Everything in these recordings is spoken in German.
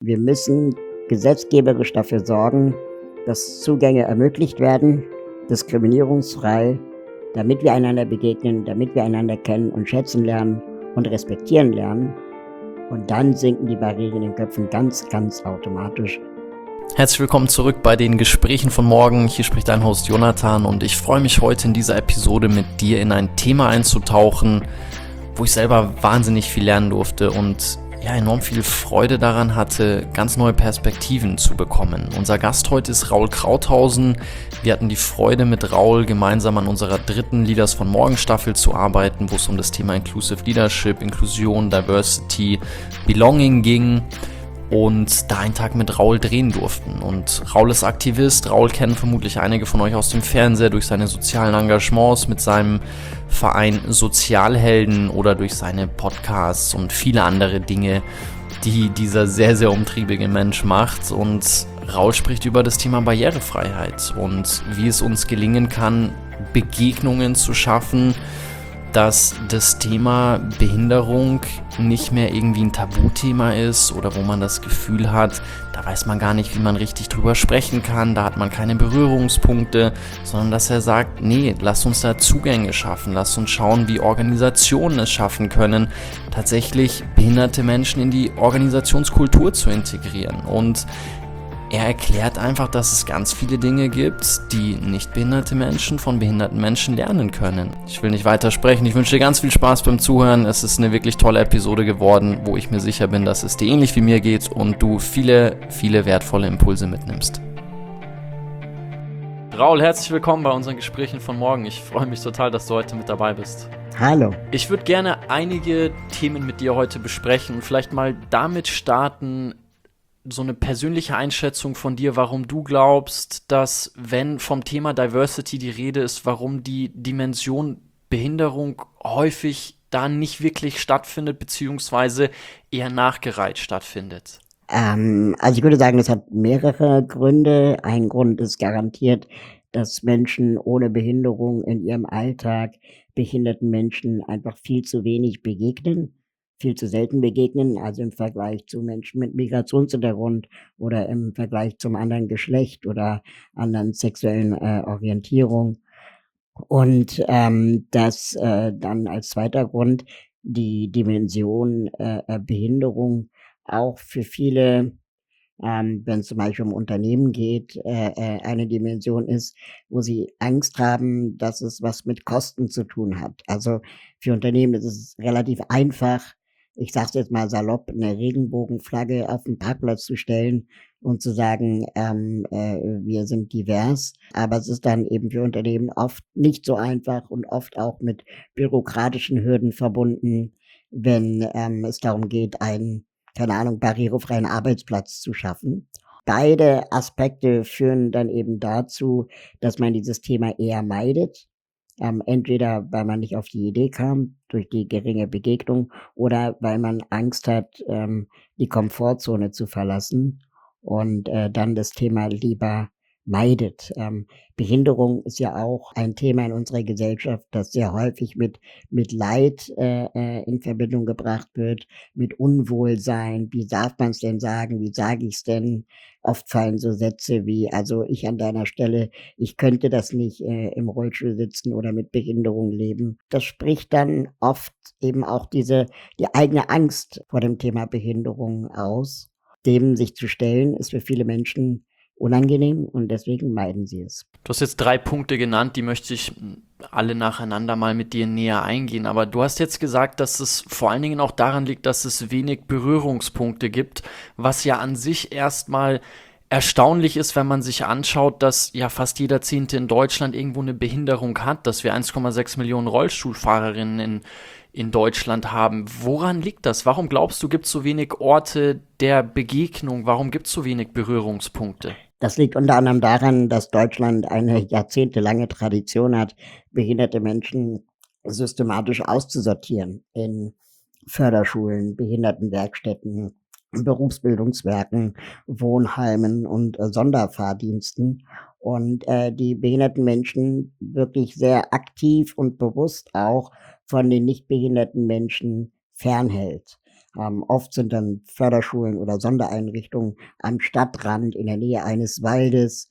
Wir müssen gesetzgeberisch dafür sorgen, dass Zugänge ermöglicht werden, diskriminierungsfrei, damit wir einander begegnen, damit wir einander kennen und schätzen lernen und respektieren lernen. Und dann sinken die Barrieren in den Köpfen ganz, ganz automatisch. Herzlich willkommen zurück bei den Gesprächen von morgen. Hier spricht dein Host Jonathan und ich freue mich heute in dieser Episode mit dir in ein Thema einzutauchen, wo ich selber wahnsinnig viel lernen durfte und enorm viel Freude daran hatte, ganz neue Perspektiven zu bekommen. Unser Gast heute ist Raul Krauthausen. Wir hatten die Freude, mit Raul gemeinsam an unserer 3. Leaders von Morgen Staffel zu arbeiten, wo es um das Thema Inclusive Leadership, Inklusion, Diversity, Belonging ging und da einen Tag mit Raul drehen durften. Und Raul ist Aktivist. Raul kennen vermutlich einige von euch aus dem Fernseher durch seine sozialen Engagements mit seinem Verein Sozialhelden oder durch seine Podcasts und viele andere Dinge, die dieser sehr, sehr umtriebige Mensch macht. Und Raul spricht über das Thema Barrierefreiheit und wie es uns gelingen kann, Begegnungen zu schaffen, dass das Thema Behinderung nicht mehr irgendwie ein Tabuthema ist oder wo man das Gefühl hat, da weiß man gar nicht, wie man richtig drüber sprechen kann, da hat man keine Berührungspunkte, sondern dass er sagt, nee, lasst uns da Zugänge schaffen, lasst uns schauen, wie Organisationen es schaffen können, tatsächlich behinderte Menschen in die Organisationskultur zu integrieren. Und er erklärt einfach, dass es ganz viele Dinge gibt, die nicht behinderte Menschen von behinderten Menschen lernen können. Ich will nicht weiter sprechen. Ich wünsche dir ganz viel Spaß beim Zuhören. Es ist eine wirklich tolle Episode geworden, wo ich mir sicher bin, dass es dir ähnlich wie mir geht und du viele, viele wertvolle Impulse mitnimmst. Raul, herzlich willkommen bei unseren Gesprächen von morgen. Ich freue mich total, dass du heute mit dabei bist. Hallo. Ich würde gerne einige Themen mit dir heute besprechen und vielleicht mal damit starten, so eine persönliche Einschätzung von dir, warum du glaubst, dass, wenn vom Thema Diversity die Rede ist, warum die Dimension Behinderung häufig da nicht wirklich stattfindet, beziehungsweise eher nachgereiht stattfindet? Also ich würde sagen, es hat mehrere Gründe. Ein Grund ist garantiert, dass Menschen ohne Behinderung in ihrem Alltag behinderten Menschen einfach viel zu wenig begegnen, viel zu selten begegnen, also im Vergleich zu Menschen mit Migrationshintergrund oder im Vergleich zum anderen Geschlecht oder anderen sexuellen Orientierung. Und dass dann als zweiter Grund die Dimension Behinderung auch für viele, wenn es zum Beispiel um Unternehmen geht, eine Dimension ist, wo sie Angst haben, dass es was mit Kosten zu tun hat. Also für Unternehmen ist es relativ einfach, ich sage es jetzt mal salopp, eine Regenbogenflagge auf den Parkplatz zu stellen und zu sagen, wir sind divers. Aber es ist dann eben für Unternehmen oft nicht so einfach und oft auch mit bürokratischen Hürden verbunden, wenn es darum geht, einen, keine Ahnung, barrierefreien Arbeitsplatz zu schaffen. Beide Aspekte führen dann eben dazu, dass man dieses Thema eher meidet. Entweder weil man nicht auf die Idee kam, durch die geringe Begegnung, oder weil man Angst hat, die Komfortzone zu verlassen und dann das Thema lieber meidet. Behinderung ist ja auch ein Thema in unserer Gesellschaft, das sehr häufig mit Leid in Verbindung gebracht wird, mit Unwohlsein. Wie darf man es denn sagen? Wie sage ich es denn? Oft fallen so Sätze wie, also ich an deiner Stelle, ich könnte das nicht im Rollstuhl sitzen oder mit Behinderung leben. Das spricht dann oft eben auch die eigene Angst vor dem Thema Behinderung aus. Dem sich zu stellen, ist für viele Menschen unangenehm und deswegen meiden sie es. Du hast jetzt 3 Punkte genannt, die möchte ich alle nacheinander mal mit dir näher eingehen. Aber du hast jetzt gesagt, dass es vor allen Dingen auch daran liegt, dass es wenig Berührungspunkte gibt, was ja an sich erstmal erstaunlich ist, wenn man sich anschaut, dass ja fast jeder Zehnte in Deutschland irgendwo eine Behinderung hat, dass wir 1,6 Millionen Rollstuhlfahrerinnen in Deutschland haben. Woran liegt das? Warum glaubst du, gibt es so wenig Orte der Begegnung? Warum gibt es so wenig Berührungspunkte? Das liegt unter anderem daran, dass Deutschland eine jahrzehntelange Tradition hat, behinderte Menschen systematisch auszusortieren in Förderschulen, Behindertenwerkstätten, Berufsbildungswerken, Wohnheimen und Sonderfahrdiensten. Und die behinderten Menschen wirklich sehr aktiv und bewusst auch von den nicht behinderten Menschen fernhält. Oft sind dann Förderschulen oder Sondereinrichtungen am Stadtrand in der Nähe eines Waldes,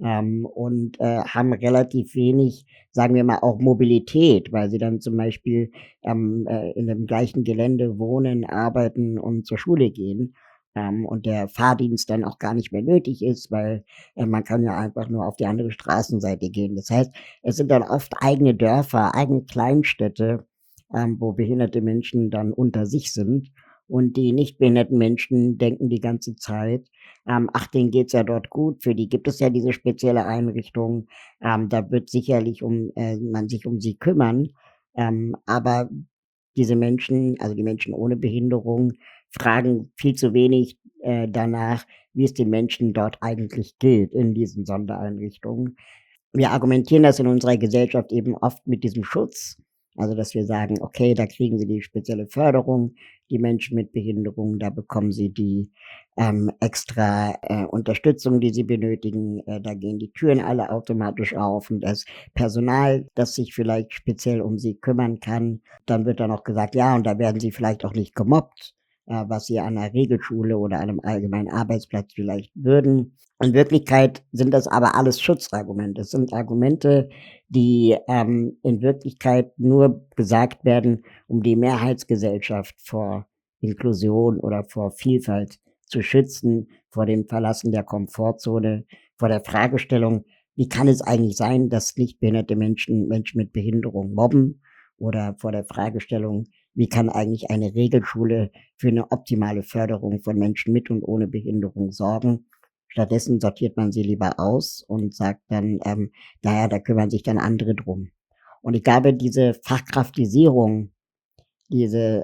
haben relativ wenig, sagen wir mal, auch Mobilität, weil sie dann zum Beispiel, in dem gleichen Gelände wohnen, arbeiten und zur Schule gehen, und der Fahrdienst dann auch gar nicht mehr nötig ist, weil, man kann ja einfach nur auf die andere Straßenseite gehen. Das heißt, es sind dann oft eigene Dörfer, eigene Kleinstädte, wo behinderte Menschen dann unter sich sind. Und die nicht behinderten Menschen denken die ganze Zeit, ach, denen geht's ja dort gut, für die gibt es ja diese spezielle Einrichtung, da wird sicherlich man sich um sie kümmern. Aber diese Menschen, also die Menschen ohne Behinderung, fragen viel zu wenig, danach, wie es den Menschen dort eigentlich gilt in diesen Sondereinrichtungen. Wir argumentieren das in unserer Gesellschaft eben oft mit diesem Schutz. Also, dass wir sagen: „Okay, da kriegen sie die spezielle Förderung, die Menschen mit Behinderung, da bekommen sie die, extra, Unterstützung, die sie benötigen. Da gehen die Türen alle automatisch auf und das Personal, das sich vielleicht speziell um sie kümmern kann.“ Dann wird dann auch gesagt: „Ja, und da werden sie vielleicht auch nicht gemobbt, was sie an 'ner Regelschule oder an einem allgemeinen Arbeitsplatz vielleicht würden.“ In Wirklichkeit sind das aber alles Schutzargumente. Es sind Argumente, die, in Wirklichkeit nur gesagt werden, um die Mehrheitsgesellschaft vor Inklusion oder vor Vielfalt zu schützen, vor dem Verlassen der Komfortzone, vor der Fragestellung: „Wie kann es eigentlich sein, dass nichtbehinderte Menschen mit Behinderung mobben?“ Oder vor der Fragestellung: „Wie kann eigentlich eine Regelschule für eine optimale Förderung von Menschen mit und ohne Behinderung sorgen?“ Stattdessen sortiert man sie lieber aus und sagt dann, na ja, da kümmern sich dann andere drum. Und ich glaube, diese Fachkraftisierung, diese,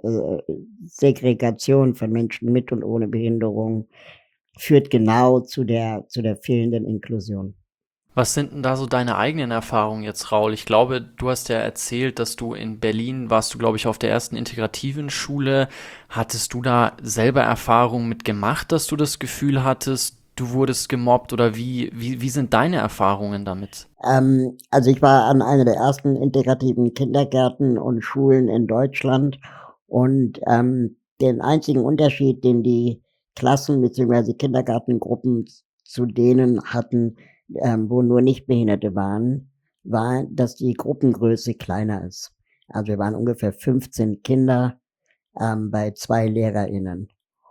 Segregation von Menschen mit und ohne Behinderung führt genau zu der fehlenden Inklusion. Was sind denn da so deine eigenen Erfahrungen jetzt, Raul? Ich glaube, du hast ja erzählt, dass du in Berlin warst du, glaube ich, auf der ersten integrativen Schule. Hattest du da selber Erfahrungen mit gemacht, dass du das Gefühl hattest, du wurdest gemobbt oder wie sind deine Erfahrungen damit? Also, ich war an einer der ersten integrativen Kindergärten und Schulen in Deutschland und, den einzigen Unterschied, den die Klassen beziehungsweise Kindergartengruppen zu denen hatten, wo nur Nichtbehinderte waren, war, dass die Gruppengröße kleiner ist. Also, wir waren ungefähr 15 Kinder, bei 2 LehrerInnen,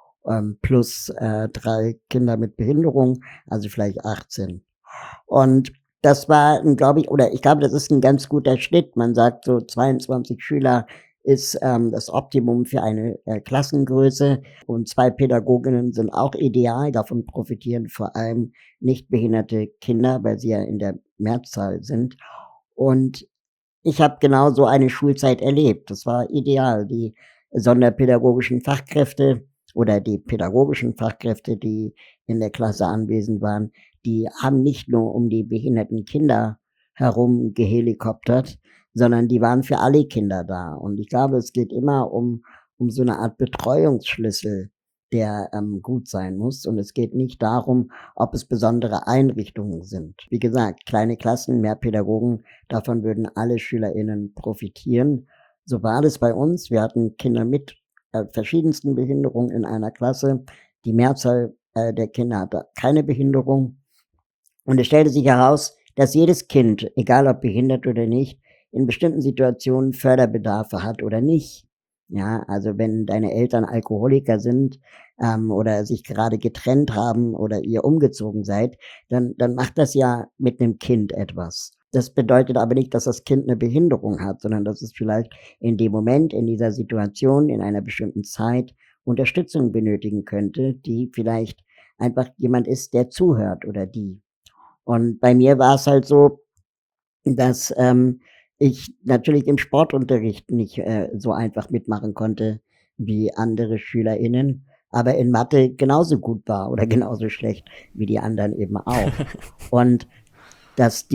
plus, 3 Kinder mit Behinderung, also vielleicht 18. Und das war 'n glaube ich oder ich glaube, das ist 'n ganz guter Schnitt. Man sagt so 22 Schüler ist, das Optimum für eine, Klassengröße und 2 Pädagoginnen sind auch ideal. Davon profitieren vor allem nichtbehinderte Kinder, weil sie ja in der Mehrzahl sind. Und ich habe genau so eine Schulzeit erlebt. Das war ideal. Die sonderpädagogischen Fachkräfte oder die pädagogischen Fachkräfte, die in der Klasse anwesend waren, die haben nicht nur um die behinderten Kinder herum gehelikoptert, sondern die waren für alle Kinder da. Und ich glaube, es geht immer um so eine Art Betreuungsschlüssel, der, gut sein muss. Und es geht nicht darum, ob es besondere Einrichtungen sind. Wie gesagt, kleine Klassen, mehr Pädagogen, davon würden alle SchülerInnen profitieren. So war das bei uns. Wir hatten Kinder mit, verschiedensten Behinderungen in einer Klasse. Die Mehrzahl, der Kinder hatte keine Behinderung. Und es stellte sich heraus, dass jedes Kind, egal ob behindert oder nicht, in bestimmten Situationen Förderbedarfe hat oder nicht. Ja, also wenn deine Eltern Alkoholiker sind, oder sich gerade getrennt haben oder ihr umgezogen seid, dann macht das ja mit 'nem Kind etwas. Das bedeutet aber nicht, dass das Kind 'ne Behinderung hat, sondern dass es vielleicht in dem Moment, in dieser Situation, in einer bestimmten Zeit Unterstützung benötigen könnte, die vielleicht einfach jemand ist, der zuhört oder die. Und bei mir war's halt so, dass, ich natürlich im Sportunterricht nicht, so einfach mitmachen konnte wie andere SchülerInnen, aber in Mathe genauso gut war oder genauso schlecht wie die anderen eben auch. Und dass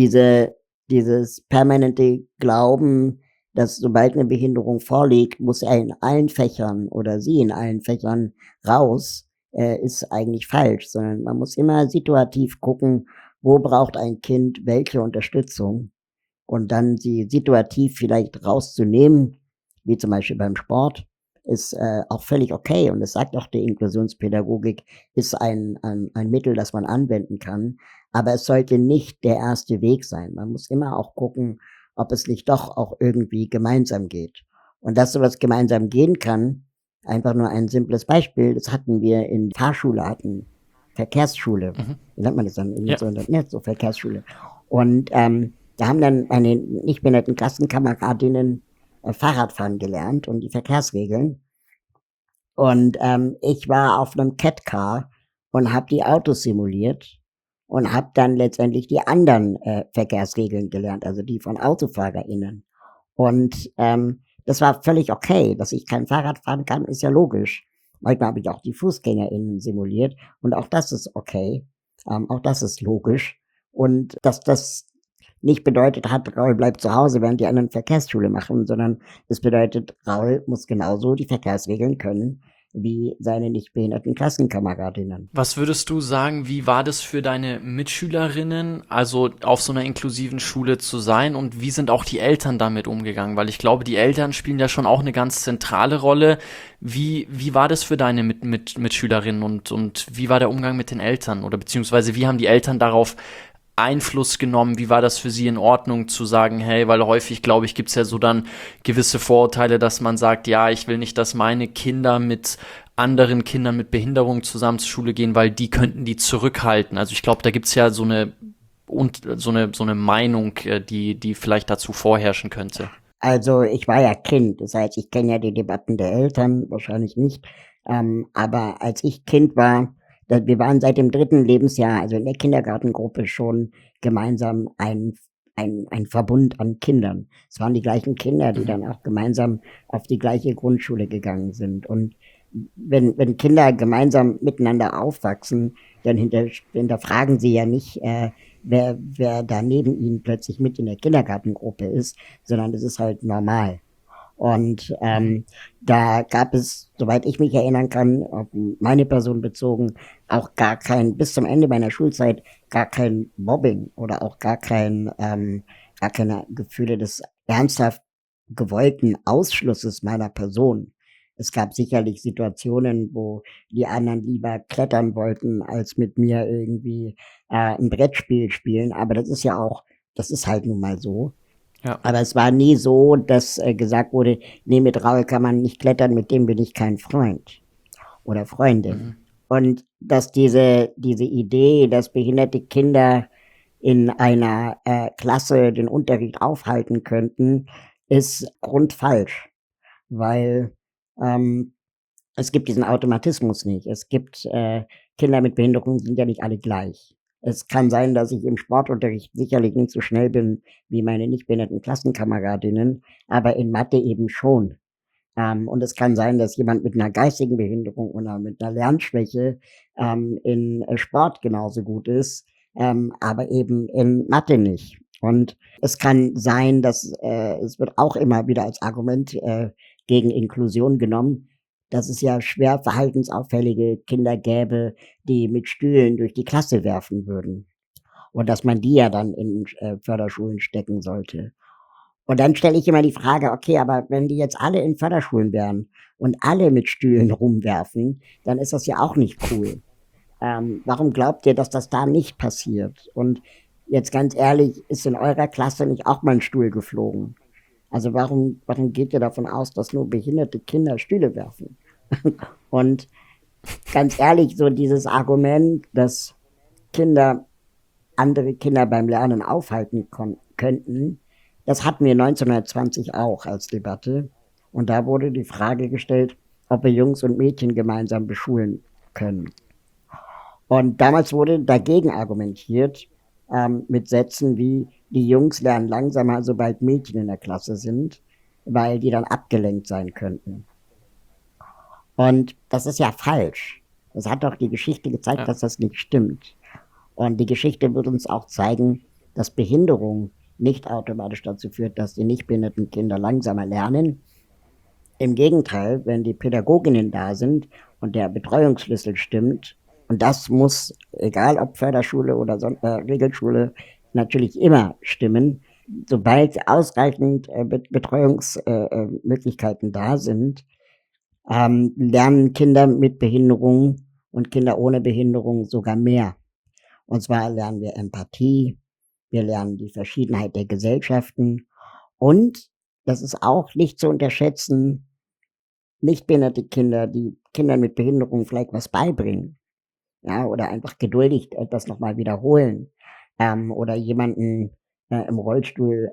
dieses permanente Glauben, dass sobald 'ne Behinderung vorliegt, muss er in allen Fächern oder sie in allen Fächern raus, ist eigentlich falsch, sondern man muss immer situativ gucken, wo braucht ein Kind welche Unterstützung und dann sie situativ vielleicht rauszunehmen, wie zum Beispiel beim Sport, ist auch völlig okay. Und das sagt auch die Inklusionspädagogik, ist ein Mittel, das man anwenden kann. Aber es sollte nicht der erste Weg sein. Man muss immer auch gucken, ob es nicht doch auch irgendwie gemeinsam geht. Und dass sowas gemeinsam gehen kann, einfach nur ein simples Beispiel, das hatten wir in Fahrschule, hatten Verkehrsschule. Mhm. Wie nennt man das dann? Ja. So Verkehrsschule. Und da haben dann meine nicht behinderten Klassenkameradinnen Fahrradfahren gelernt und die Verkehrsregeln. Und ich war auf einem Catcar und habe die Autos simuliert und habe dann letztendlich die anderen Verkehrsregeln gelernt, also die von AutofahrerInnen. Und das war völlig okay. Dass ich kein Fahrrad fahren kann, ist ja logisch. Manchmal habe ich auch die FußgängerInnen simuliert und auch das ist okay. Auch das ist logisch. Und dass das nicht bedeutet hat, Raul bleibt zu Hause, während die anderen Verkehrsschule machen, sondern es bedeutet, Raul muss genauso die Verkehrsregeln können wie seine nicht behinderten Klassenkameradinnen. Was würdest du sagen, wie war das für deine Mitschülerinnen, also auf so einer inklusiven Schule zu sein, und wie sind auch die Eltern damit umgegangen? Weil ich glaube, die Eltern spielen ja schon auch eine ganz zentrale Rolle. Wie war das für deine Mitschülerinnen und wie war der Umgang mit den Eltern, oder beziehungsweise wie haben die Eltern darauf Einfluss genommen? Wie war das für sie in Ordnung zu sagen, hey, weil häufig, glaube ich, gibt's ja so dann gewisse Vorurteile, dass man sagt, ja, ich will nicht, dass meine Kinder mit anderen Kindern mit Behinderung zusammen zur Schule gehen, weil die könnten die zurückhalten. Also ich glaube, da gibt's ja so eine Meinung, die vielleicht dazu vorherrschen könnte. Also ich war ja Kind, das heißt, ich kenne ja die Debatten der Eltern wahrscheinlich nicht. Aber als ich Kind war, wir waren seit dem 3. Lebensjahr, also in der Kindergartengruppe schon gemeinsam ein Verbund an Kindern. Es waren die gleichen Kinder, die Mhm. dann auch gemeinsam auf die gleiche Grundschule gegangen sind. Und wenn Kinder gemeinsam miteinander aufwachsen, dann hinterfragen sie ja nicht, wer da neben ihnen plötzlich mit in der Kindergartengruppe ist, sondern es ist halt normal. Und Mhm. da gab es, soweit ich mich erinnern kann, auf meine Person bezogen, auch bis zum Ende meiner Schulzeit, gar kein Mobbing oder auch gar keine Gefühle des ernsthaft gewollten Ausschlusses meiner Person. Es gab sicherlich Situationen, wo die anderen lieber klettern wollten, als mit mir irgendwie 'n Brettspiel spielen, aber das ist halt nun mal so. Ja. Aber es war nie so, dass gesagt wurde: „Ne, mit Raul kann man nicht klettern, mit dem bin ich kein Freund oder Freundin.“ Mhm. Und dass diese Idee, dass behinderte Kinder in einer Klasse den Unterricht aufhalten könnten, ist grundfalsch, weil ähm, es gibt diesen Automatismus nicht. Es gibt Kinder mit Behinderung sind ja nicht alle gleich. Es kann sein, dass ich im Sportunterricht sicherlich nicht so schnell bin wie meine nicht behinderten Klassenkameradinnen, aber in Mathe eben schon. Und es kann sein, dass jemand mit einer geistigen Behinderung oder mit einer Lernschwäche in Sport genauso gut ist, aber eben in Mathe nicht. Und es kann sein, dass es wird auch immer wieder als Argument gegen Inklusion genommen, dass es ja schwer verhaltensauffällige Kinder gäbe, die mit Stühlen durch die Klasse werfen würden und dass man die ja dann in Förderschulen stecken sollte. Und dann stelle ich immer die Frage: „Okay, aber wenn die jetzt alle in Förderschulen wären und alle mit Stühlen rumwerfen, dann ist das ja auch nicht cool. Warum glaubt ihr, dass das da nicht passiert? Und jetzt ganz ehrlich, ist in eurer Klasse nicht auch mal 'n Stuhl geflogen? Also, warum geht ihr davon aus, dass nur behinderte Kinder Stühle werfen?“ Und ganz ehrlich, so dieses Argument, dass Kinder andere Kinder beim Lernen aufhalten könnten, das hatten wir 1920 auch als Debatte. Und da wurde die Frage gestellt, ob wir Jungs und Mädchen gemeinsam beschulen können. Und damals wurde dagegen argumentiert mit Sätzen wie, die Jungs lernen langsamer, sobald Mädchen in der Klasse sind, weil die dann abgelenkt sein könnten. Und das ist ja falsch. Das hat doch die Geschichte gezeigt, Ja. dass das nicht stimmt. Und die Geschichte wird uns auch zeigen, dass Behinderung nicht automatisch dazu führt, dass die nicht behinderten Kinder langsamer lernen. Im Gegenteil, wenn die Pädagoginnen da sind und der Betreuungsschlüssel stimmt, und das muss, egal ob Förderschule oder Regelschule, natürlich immer stimmen, sobald ausreichend Betreuungsmöglichkeiten da sind, lernen Kinder mit Behinderung und Kinder ohne Behinderung sogar mehr. Und zwar lernen wir Empathie, wir lernen die Verschiedenheit der Gesellschaften und, das ist auch nicht zu unterschätzen, nichtbehinderte Kinder, die Kindern mit Behinderung vielleicht was beibringen, ja, oder einfach geduldig etwas noch mal wiederholen, oder jemanden, im Rollstuhl,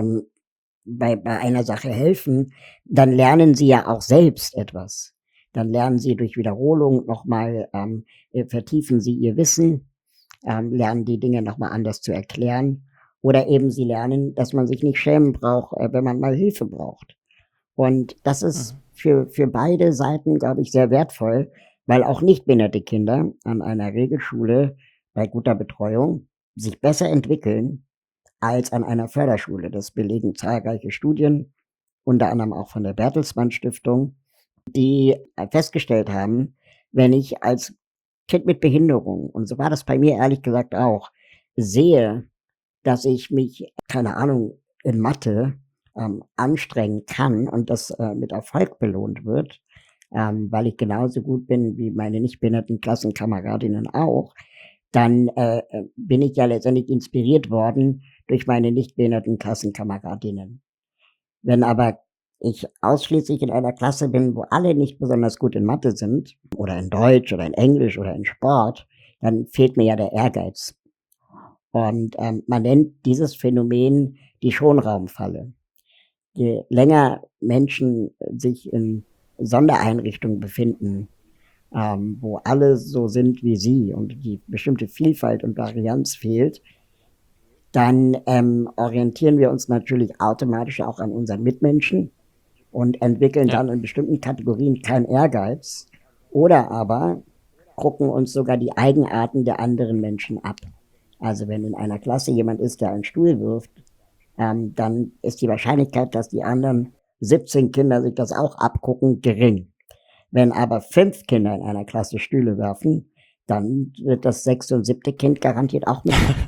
bei einer Sache helfen, dann lernen sie ja auch selbst etwas. Dann lernen sie durch Wiederholung noch mal, vertiefen sie ihr Wissen, lernen die Dinge noch mal anders zu erklären oder eben sie lernen, dass man sich nicht schämen braucht, wenn man mal Hilfe braucht. Und das ist Mhm. für beide Seiten, glaube ich, sehr wertvoll, weil auch nichtbehinderte Kinder an einer Regelschule bei guter Betreuung sich besser entwickeln als an einer Förderschule. Das belegen zahlreiche Studien, unter anderem auch von der Bertelsmann Stiftung, die festgestellt haben, wenn ich als Kind mit Behinderung, und so war das bei mir ehrlich gesagt auch, sehe, dass ich mich, keine Ahnung, in Mathe, anstrengen kann und das, mit Erfolg belohnt wird, weil ich genauso gut bin wie meine nicht behinderten Klassenkameradinnen auch, dann, bin ich ja letztendlich inspiriert worden durch meine nicht behinderten Klassenkameradinnen. Wenn aber ich ausschließlich in einer Klasse bin, wo alle nicht besonders gut in Mathe sind oder in Deutsch oder in Englisch oder in Sport, dann fehlt mir ja der Ehrgeiz. Und, man nennt dieses Phänomen die Schonraumfalle. Je länger Menschen sich in Sondereinrichtungen befinden, wo alle so sind wie sie und die bestimmte Vielfalt und Varianz fehlt, dann, orientieren wir uns natürlich automatisch auch an unseren Mitmenschen und entwickeln Ja. dann in bestimmten Kategorien keinen Ehrgeiz oder aber gucken uns sogar die Eigenarten der anderen Menschen ab. Also wenn in einer Klasse jemand ist, der einen Stuhl wirft, dann ist die Wahrscheinlichkeit, dass die anderen 17 Kinder sich das auch abgucken, gering. Wenn aber 5 Kinder in einer Klasse Stühle werfen, dann wird das 6. und 7. Kind garantiert auch mitmachen.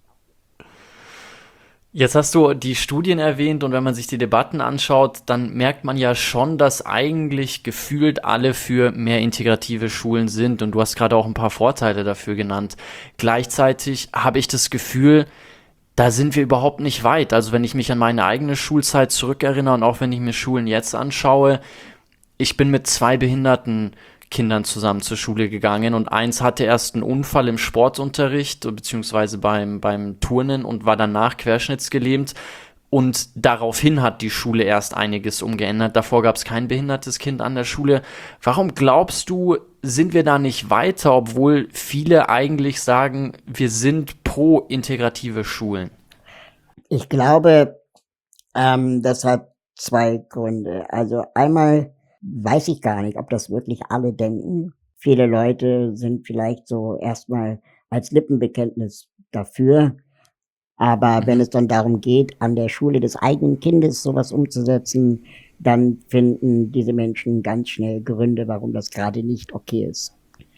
Jetzt hast du die Studien erwähnt und wenn man sich die Debatten anschaut, dann merkt man ja schon, dass eigentlich gefühlt alle für mehr integrative Schulen sind und du hast gerade auch ein paar Vorteile dafür genannt. Gleichzeitig habe ich das Gefühl, da sind wir überhaupt nicht weit. Also wenn ich mich an meine eigene Schulzeit zurückerinnere und auch wenn ich mir Schulen jetzt anschaue, ich bin mit zwei behinderten Kindern zusammen zur Schule gegangen und eins hatte erst einen Unfall im Sportunterricht beziehungsweise beim Turnen und war danach querschnittsgelähmt. Und daraufhin hat die Schule erst einiges umgeändert. Davor gab es kein behindertes Kind an der Schule. Warum glaubst du, sind wir da nicht weiter, obwohl viele eigentlich sagen, wir sind pro integrative Schulen? Ich glaube, das hat 2 Gründe. Also einmal weiß ich gar nicht, ob das wirklich alle denken. Viele Leute sind vielleicht so erstmal als Lippenbekenntnis dafür, aber wenn Mhm. es dann darum geht, an der Schule des eigenen Kindes sowas umzusetzen, dann finden diese Menschen ganz schnell Gründe, warum das gerade nicht okay ist.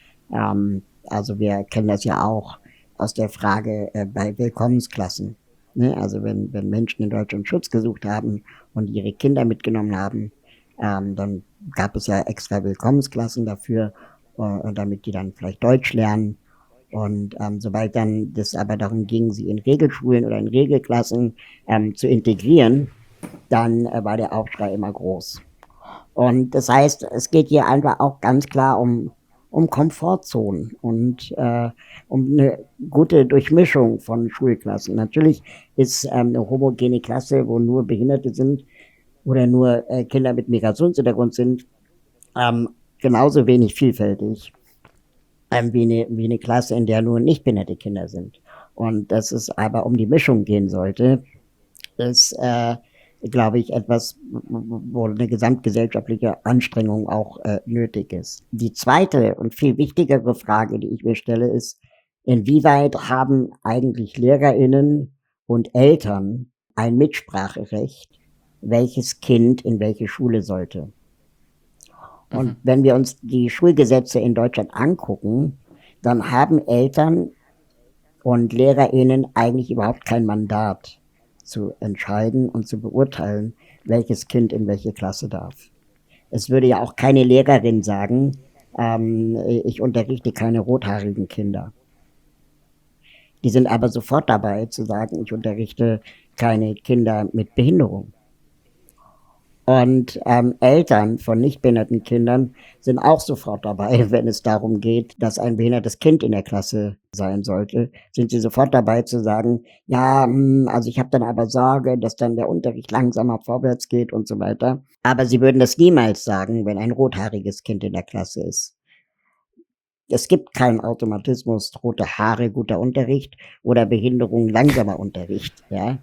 Also wir kennen das ja auch aus der Frage, bei Willkommensklassen, ne? Also wenn Menschen in Deutschland Schutz gesucht haben und ihre Kinder mitgenommen haben, dann gab es ja extra Willkommensklassen dafür, damit die dann vielleicht Deutsch lernen. Und, sobald dann das aber darum ging, sie in Regelschulen oder in Regelklassen, zu integrieren, dann, war der Aufschrei immer groß. Und das heißt, es geht hier einfach auch ganz klar um Komfortzonen und, um eine gute Durchmischung von Schulklassen. Natürlich ist, 'ne homogene Klasse, wo nur Behinderte sind oder nur, Kinder mit Migrationshintergrund sind, ähm, genauso wenig vielfältig, wie 'ne Klasse, in der nur nichtbehinderte Kinder sind. Und dass es aber um die Mischung gehen sollte, ist, glaube ich, etwas, wo eine gesamtgesellschaftliche Anstrengung auch, nötig ist. Die zweite und viel wichtigere Frage, die ich mir stelle, ist: Inwieweit haben eigentlich LehrerInnen und Eltern ein Mitspracherecht, welches Kind in welche Schule sollte? Und Mhm. wenn wir uns die Schulgesetze in Deutschland angucken, dann haben Eltern und LehrerInnen eigentlich überhaupt kein Mandat zu entscheiden und zu beurteilen, welches Kind in welche Klasse darf. Es würde ja auch keine Lehrerin sagen, ich unterrichte keine rothaarigen Kinder. Die sind aber sofort dabei zu sagen, ich unterrichte keine Kinder mit Behinderung. Und Eltern von nicht behinderten Kindern sind auch sofort dabei, wenn es darum geht, dass ein behindertes Kind in der Klasse sein sollte, sind sie sofort dabei zu sagen, ja, also ich habe dann aber Sorge, dass dann der Unterricht langsamer vorwärts geht und so weiter. Aber sie würden das niemals sagen, wenn ein rothaariges Kind in der Klasse ist. Es gibt keinen Automatismus, rote Haare, guter Unterricht oder Behinderung, langsamer Unterricht. Ja?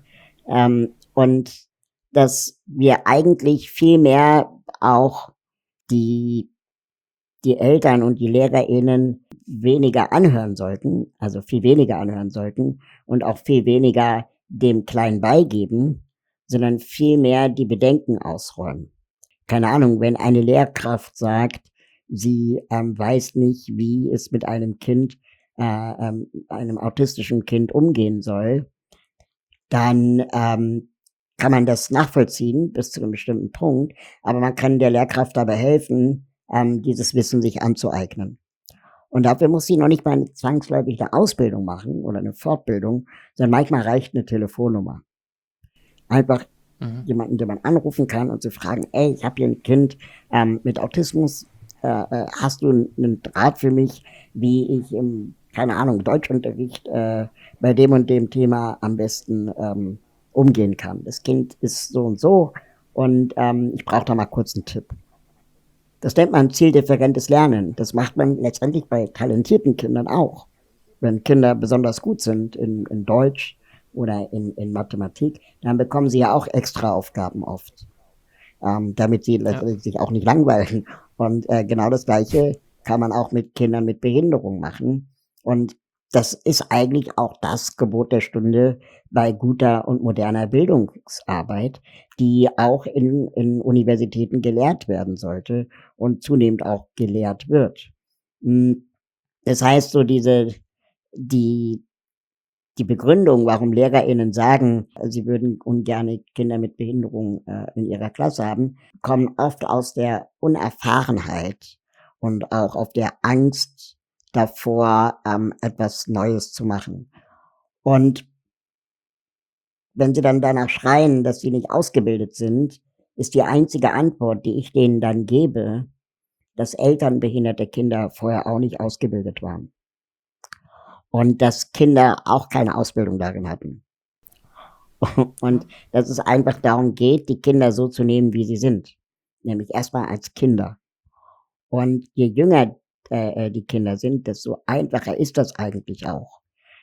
Und dass wir eigentlich viel mehr auch die, die Eltern und die LehrerInnen weniger anhören sollten, also viel weniger anhören sollten und auch viel weniger dem Kleinen beigeben, sondern viel mehr die Bedenken ausräumen. Keine Ahnung, wenn eine Lehrkraft sagt, sie weiß nicht, wie es mit einem Kind, einem autistischen Kind umgehen soll, dann kann man das nachvollziehen bis zu einem bestimmten Punkt, aber man kann der Lehrkraft dabei helfen, dieses Wissen sich anzueignen. Und dafür muss sie noch nicht mal zwangsläufig eine Ausbildung machen oder eine Fortbildung, sondern manchmal reicht eine Telefonnummer. Einfach jemanden, den man anrufen kann und zu fragen, ey, ich habe hier ein Kind mit Autismus, hast du einen Draht für mich, wie ich im, keine Ahnung, Deutschunterricht bei dem und dem Thema am besten umgehen kann. Das Kind ist so und ich brauche da mal kurz einen Tipp. Das nennt man zieldifferentes Lernen. Das macht man letztendlich bei talentierten Kindern auch. Wenn Kinder besonders gut sind in Deutsch oder in Mathematik, dann bekommen sie ja auch extra Aufgaben oft, damit sie sich auch nicht langweilen. Und genau das Gleiche kann man auch mit Kindern mit Behinderung machen. Und das ist eigentlich auch das Gebot der Stunde bei guter und moderner Bildungsarbeit, die auch in Universitäten gelehrt werden sollte und zunehmend auch gelehrt wird. Das heißt, so die Begründung, warum LehrerInnen sagen, sie würden ungerne Kinder mit Behinderung in ihrer Klasse haben, kommen oft aus der Unerfahrenheit und auch auf der Angst davor, etwas Neues zu machen. Und wenn sie dann danach schreien, dass sie nicht ausgebildet sind, ist die einzige Antwort, die ich denen dann gebe, dass Eltern behinderter Kinder vorher auch nicht ausgebildet waren. Und dass Kinder auch keine Ausbildung darin hatten. Und dass es einfach darum geht, die Kinder so zu nehmen, wie sie sind. Nämlich erstmal als Kinder. Und je jünger die Kinder sind, desto einfacher ist das eigentlich auch.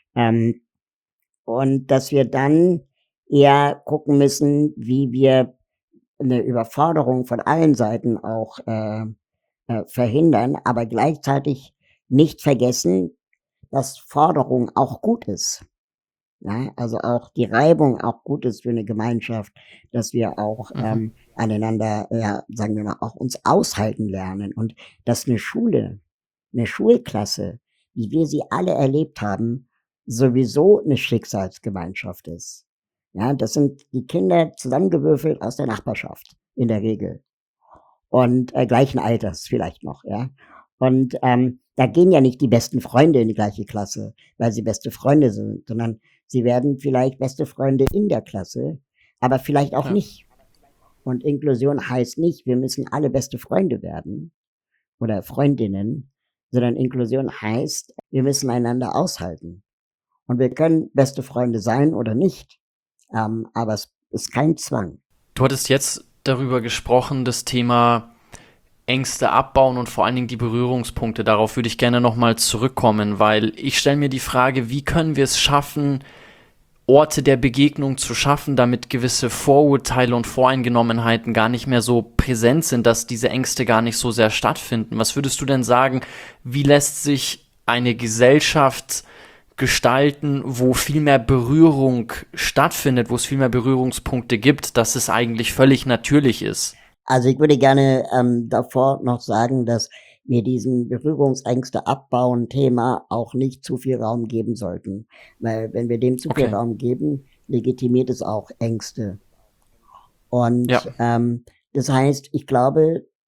Und dass wir dann eher gucken müssen, wie wir eine Überforderung von allen Seiten auch verhindern, aber gleichzeitig nicht vergessen, dass Forderung auch gut ist. Ja, also auch die Reibung auch gut ist für eine Gemeinschaft, dass wir auch aneinander, ja, sagen wir mal, auch uns aushalten lernen und dass eine Schulklasse, wie wir sie alle erlebt haben, sowieso eine Schicksalsgemeinschaft ist. Ja, das sind die Kinder zusammengewürfelt aus der Nachbarschaft in der Regel und gleichen Alters vielleicht noch, ja. Und da gehen ja nicht die besten Freunde in die gleiche Klasse, weil sie beste Freunde sind, sondern sie werden vielleicht beste Freunde in der Klasse, aber vielleicht auch nicht. Und Inklusion heißt nicht, wir müssen alle beste Freunde werden oder Freundinnen, sondern Inklusion heißt, wir müssen einander aushalten. Und wir können beste Freunde sein oder nicht, aber es ist kein Zwang. Du hattest jetzt darüber gesprochen, das Thema Ängste abbauen und vor allen Dingen die Berührungspunkte. Darauf würde ich gerne nochmal zurückkommen, weil ich stelle mir die Frage, wie können wir es schaffen, Orte der Begegnung zu schaffen, damit gewisse Vorurteile und Voreingenommenheiten gar nicht mehr so präsent sind, dass diese Ängste gar nicht so sehr stattfinden. Was würdest du denn sagen, wie lässt sich eine Gesellschaft gestalten, wo viel mehr Berührung stattfindet, wo es viel mehr Berührungspunkte gibt, dass es eigentlich völlig natürlich ist? Also ich würde gerne davor noch sagen, dass wir diesem Berührungsängste abbauen Thema auch nicht zu viel Raum geben sollten. Weil wenn wir dem zu viel Raum geben, legitimiert es auch Ängste. Und das heißt, ich glaube,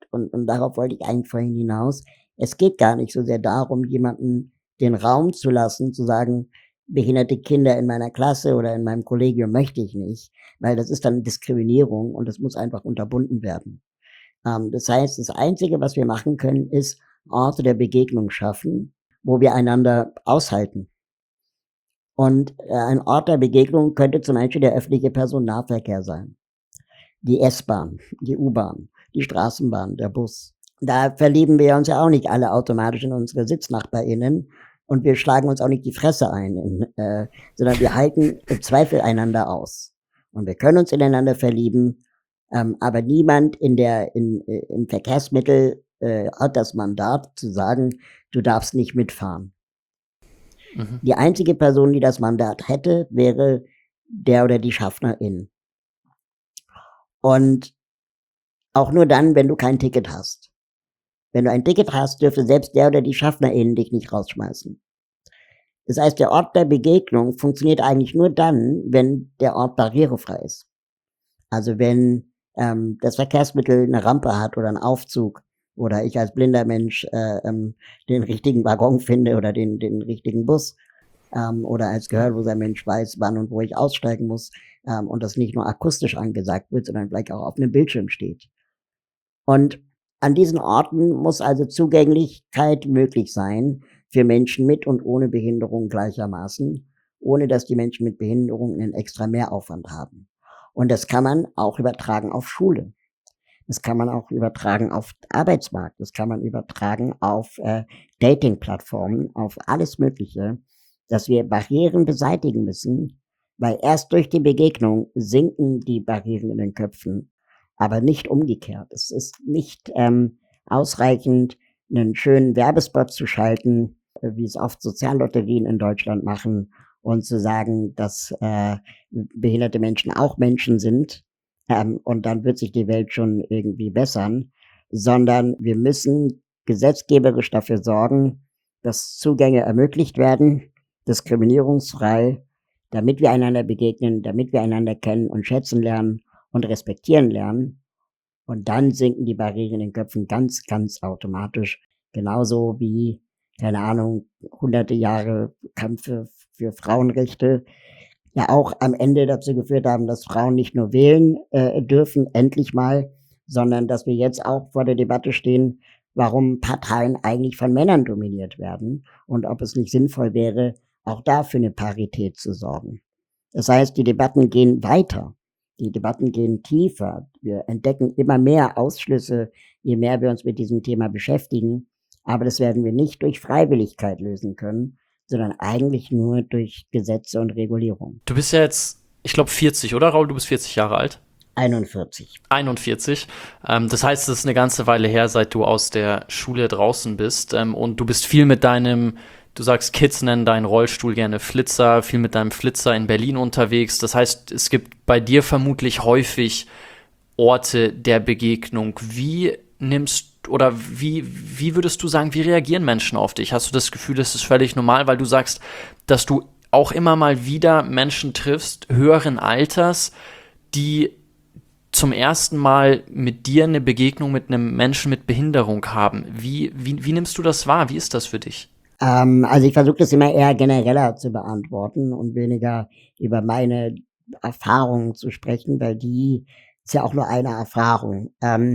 und darauf wollte ich eigentlich vorhin hinaus. Es geht gar nicht so sehr darum, jemanden den Raum zu lassen, zu sagen, behinderte Kinder in meiner Klasse oder in meinem Kollegium möchte ich nicht, weil das ist dann Diskriminierung und das muss einfach unterbunden werden. Das heißt, das Einzige, was wir machen können, ist Orte der Begegnung schaffen, wo wir einander aushalten. Und ein Ort der Begegnung könnte zum Beispiel der öffentliche Personennahverkehr sein. Die S-Bahn, die U-Bahn, die Straßenbahn, der Bus. Da verlieben wir uns ja auch nicht alle automatisch in unsere SitznachbarInnen und wir schlagen uns auch nicht die Fresse ein, sondern wir halten im Zweifel einander aus. Und wir können uns ineinander verlieben, aber niemand im Verkehrsmittel hat das Mandat zu sagen, du darfst nicht mitfahren. Mhm. Die einzige Person, die das Mandat hätte, wäre der oder die Schaffnerin. Und auch nur dann, wenn du kein Ticket hast. Wenn du ein Ticket hast, dürfte selbst der oder die Schaffnerin dich nicht rausschmeißen. Das heißt, der Ort der Begegnung funktioniert eigentlich nur dann, wenn der Ort barrierefrei ist. Also wenn das Verkehrsmittel eine Rampe hat oder einen Aufzug oder ich als blinder Mensch den richtigen Waggon finde oder den richtigen Bus oder als gehörloser Mensch weiß, wann und wo ich aussteigen muss und das nicht nur akustisch angesagt wird, sondern vielleicht auch auf einem Bildschirm steht. Und an diesen Orten muss also Zugänglichkeit möglich sein für Menschen mit und ohne Behinderung gleichermaßen, ohne dass die Menschen mit Behinderung einen extra Mehraufwand haben. Und das kann man auch übertragen auf Schule. Das kann man auch übertragen auf Arbeitsmarkt. Das kann man übertragen auf Dating-Plattformen, auf alles Mögliche, dass wir Barrieren beseitigen müssen, weil erst durch die Begegnung sinken die Barrieren in den Köpfen, aber nicht umgekehrt. Es ist nicht ausreichend, einen schönen Werbespot zu schalten, wie es oft Soziallotterien in Deutschland machen, und zu sagen, dass behinderte Menschen auch Menschen sind und dann wird sich die Welt schon irgendwie bessern, sondern wir müssen gesetzgeberisch dafür sorgen, dass Zugänge ermöglicht werden, diskriminierungsfrei, damit wir einander begegnen, damit wir einander kennen und schätzen lernen und respektieren lernen. Und dann sinken die Barrieren in den Köpfen ganz, ganz automatisch. Genauso wie, keine Ahnung, hunderte Jahre Kämpfe für Frauenrechte ja auch am Ende dazu geführt haben, dass Frauen nicht nur wählen dürfen, endlich mal, sondern dass wir jetzt auch vor der Debatte stehen, warum Parteien eigentlich von Männern dominiert werden und ob es nicht sinnvoll wäre, auch da für eine Parität zu sorgen. Das heißt, die Debatten gehen weiter. Die Debatten gehen tiefer. Wir entdecken immer mehr Ausschlüsse, je mehr wir uns mit diesem Thema beschäftigen. Aber das werden wir nicht durch Freiwilligkeit lösen können, sondern eigentlich nur durch Gesetze und Regulierung. Du bist ja jetzt, ich glaube, 40, oder Raul? Du bist 40 Jahre alt. 41. 41. Das heißt, es ist eine ganze Weile her, seit du aus der Schule draußen bist. Und du bist viel mit du sagst, Kids nennen deinen Rollstuhl gerne Flitzer, viel mit deinem Flitzer in Berlin unterwegs. Das heißt, es gibt bei dir vermutlich häufig Orte der Begegnung. Wie würdest du sagen, wie reagieren Menschen auf dich? Hast du das Gefühl, das ist völlig normal, weil du sagst, dass du auch immer mal wieder Menschen triffst, höheren Alters, die zum ersten Mal mit dir eine Begegnung mit einem Menschen mit Behinderung haben? Wie nimmst du das wahr? Wie ist das für dich? Also ich versuche das immer eher genereller zu beantworten und weniger über meine Erfahrungen zu sprechen, weil die ist ja auch nur eine Erfahrung.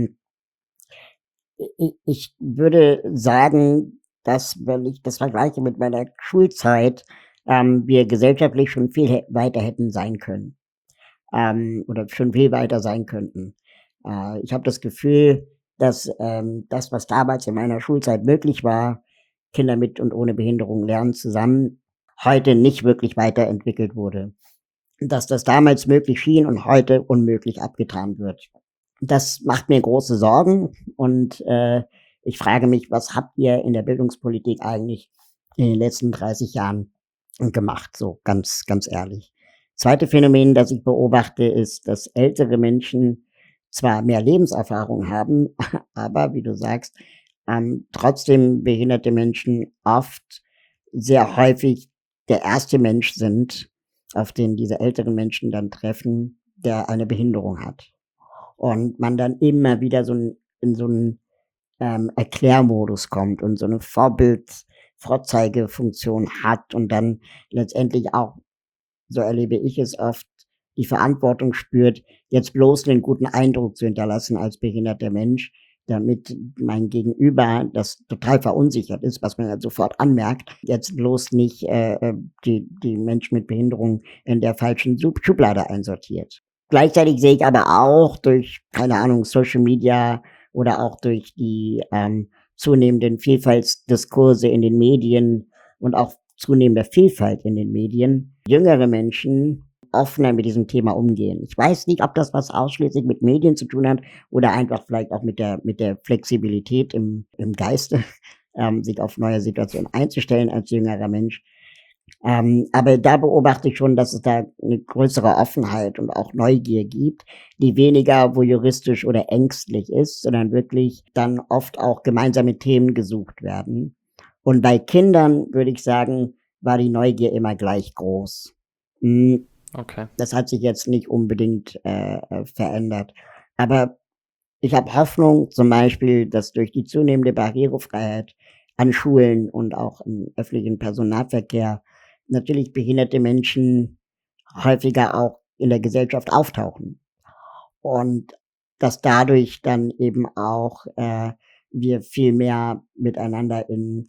Ich würde sagen, dass, wenn ich das vergleiche mit meiner Schulzeit, wir gesellschaftlich schon viel weiter hätten sein können. Oder schon viel weiter sein könnten. Ich habe das Gefühl, dass das, was damals in meiner Schulzeit möglich war, Kinder mit und ohne Behinderung lernen zusammen, heute nicht wirklich weiterentwickelt wurde. Dass das damals möglich schien und heute unmöglich abgetan wird. Das macht mir große Sorgen und ich frage mich, was habt ihr in der Bildungspolitik eigentlich in den letzten 30 Jahren gemacht, so ganz, ganz ehrlich. Zweite Phänomen, das ich beobachte, ist, dass ältere Menschen zwar mehr Lebenserfahrung haben, aber wie du sagst, trotzdem behinderte Menschen oft sehr häufig der erste Mensch sind, auf den diese älteren Menschen dann treffen, der eine Behinderung hat. Und man dann immer wieder in so ein Erklärmodus kommt und so 'ne Vorzeigefunktion hat und dann letztendlich auch, so erlebe ich es oft, die Verantwortung spürt, jetzt bloß 'nen guten Eindruck zu hinterlassen als behinderter Mensch, damit mein Gegenüber, das total verunsichert ist, was man ja sofort anmerkt, jetzt bloß nicht, die Menschen mit Behinderung in der falschen Schublade einsortiert. Gleichzeitig sehe ich aber auch durch, keine Ahnung, Social Media oder auch durch die, zunehmenden Vielfaltsdiskurse in den Medien und auch zunehmender Vielfalt in den Medien, jüngere Menschen offener mit diesem Thema umgehen. Ich weiß nicht, ob das was ausschließlich mit Medien zu tun hat oder einfach vielleicht auch mit der Flexibilität im Geiste, sich auf neue Situationen einzustellen als jüngerer Mensch. Aber da beobachte ich schon, dass es da 'ne größere Offenheit und auch Neugier gibt, die weniger voyeuristisch oder ängstlich ist, sondern wirklich dann oft auch gemeinsame Themen gesucht werden. Und bei Kindern, würde ich sagen, war die Neugier immer gleich groß. Hm, Okay. Das hat sich jetzt nicht unbedingt, verändert. Aber ich habe Hoffnung, zum Beispiel, dass durch die zunehmende Barrierefreiheit an Schulen und auch im öffentlichen Personennahverkehr natürlich behinderte Menschen häufiger auch in der Gesellschaft auftauchen und dass dadurch dann eben auch, wir viel mehr miteinander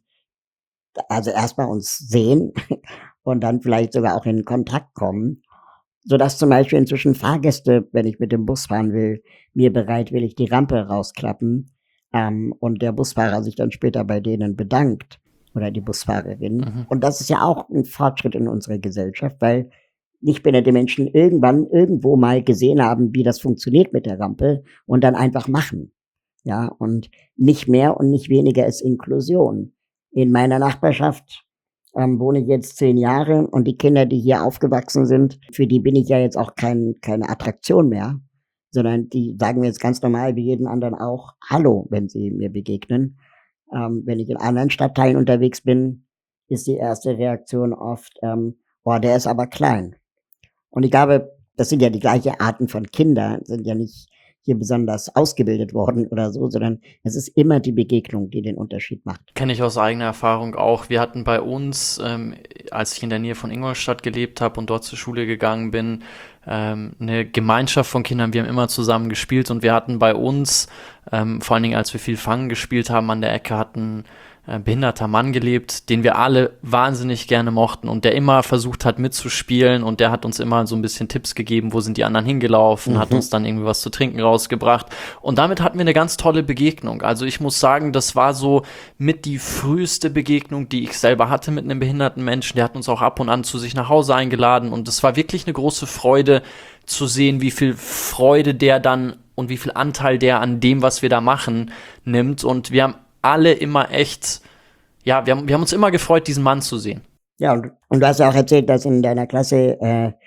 also erstmal uns sehen und dann vielleicht sogar auch in Kontakt kommen, sodass zum Beispiel inzwischen Fahrgäste, wenn ich mit dem Bus fahren will, mir bereitwillig die Rampe rausklappen, und der Busfahrer sich dann später bei denen bedankt oder die Busfahrerin. Mhm. Und das ist ja auch 'n Fortschritt in unserer Gesellschaft, weil nichtbehinderte Menschen irgendwann irgendwo mal gesehen haben, wie das funktioniert mit der Rampe und dann einfach machen. Ja, und nicht mehr und nicht weniger ist Inklusion. In meiner Nachbarschaft, wohne ich jetzt 10 Jahre und die Kinder, die hier aufgewachsen sind, für die bin ich ja jetzt auch keine Attraktion mehr, sondern die sagen mir jetzt ganz normal wie jeden anderen auch „Hallo", wenn sie mir begegnen. Wenn ich in anderen Stadtteilen unterwegs bin, ist die erste Reaktion oft, „Boah, der ist aber klein." Und ich glaube, das sind ja die gleiche Arten von Kindern, sind ja nicht hier besonders ausgebildet worden oder so, sondern es ist immer die Begegnung, die den Unterschied macht. Kenne ich aus eigener Erfahrung auch. Wir hatten bei uns, als ich in der Nähe von Ingolstadt gelebt habe und dort zur Schule gegangen bin, eine Gemeinschaft von Kindern. Wir haben immer zusammen gespielt und wir hatten bei uns, vor allen Dingen als wir viel Fangen gespielt haben, an der Ecke hatten behinderter Mann gelebt, den wir alle wahnsinnig gerne mochten und der immer versucht hat mitzuspielen und der hat uns immer so ein bisschen Tipps gegeben, wo sind die anderen hingelaufen, hat uns dann irgendwie was zu trinken rausgebracht und damit hatten wir eine ganz tolle Begegnung. Also ich muss sagen, das war so mit die früheste Begegnung, die ich selber hatte mit einem behinderten Menschen. Der hat uns auch ab und an zu sich nach Hause eingeladen und es war wirklich eine große Freude zu sehen, wie viel Freude der dann und wie viel Anteil der an dem, was wir da machen, nimmt und wir haben alle immer echt, ja, wir haben uns immer gefreut, diesen Mann zu sehen. Ja, und du hast ja auch erzählt, dass in deiner Klasse,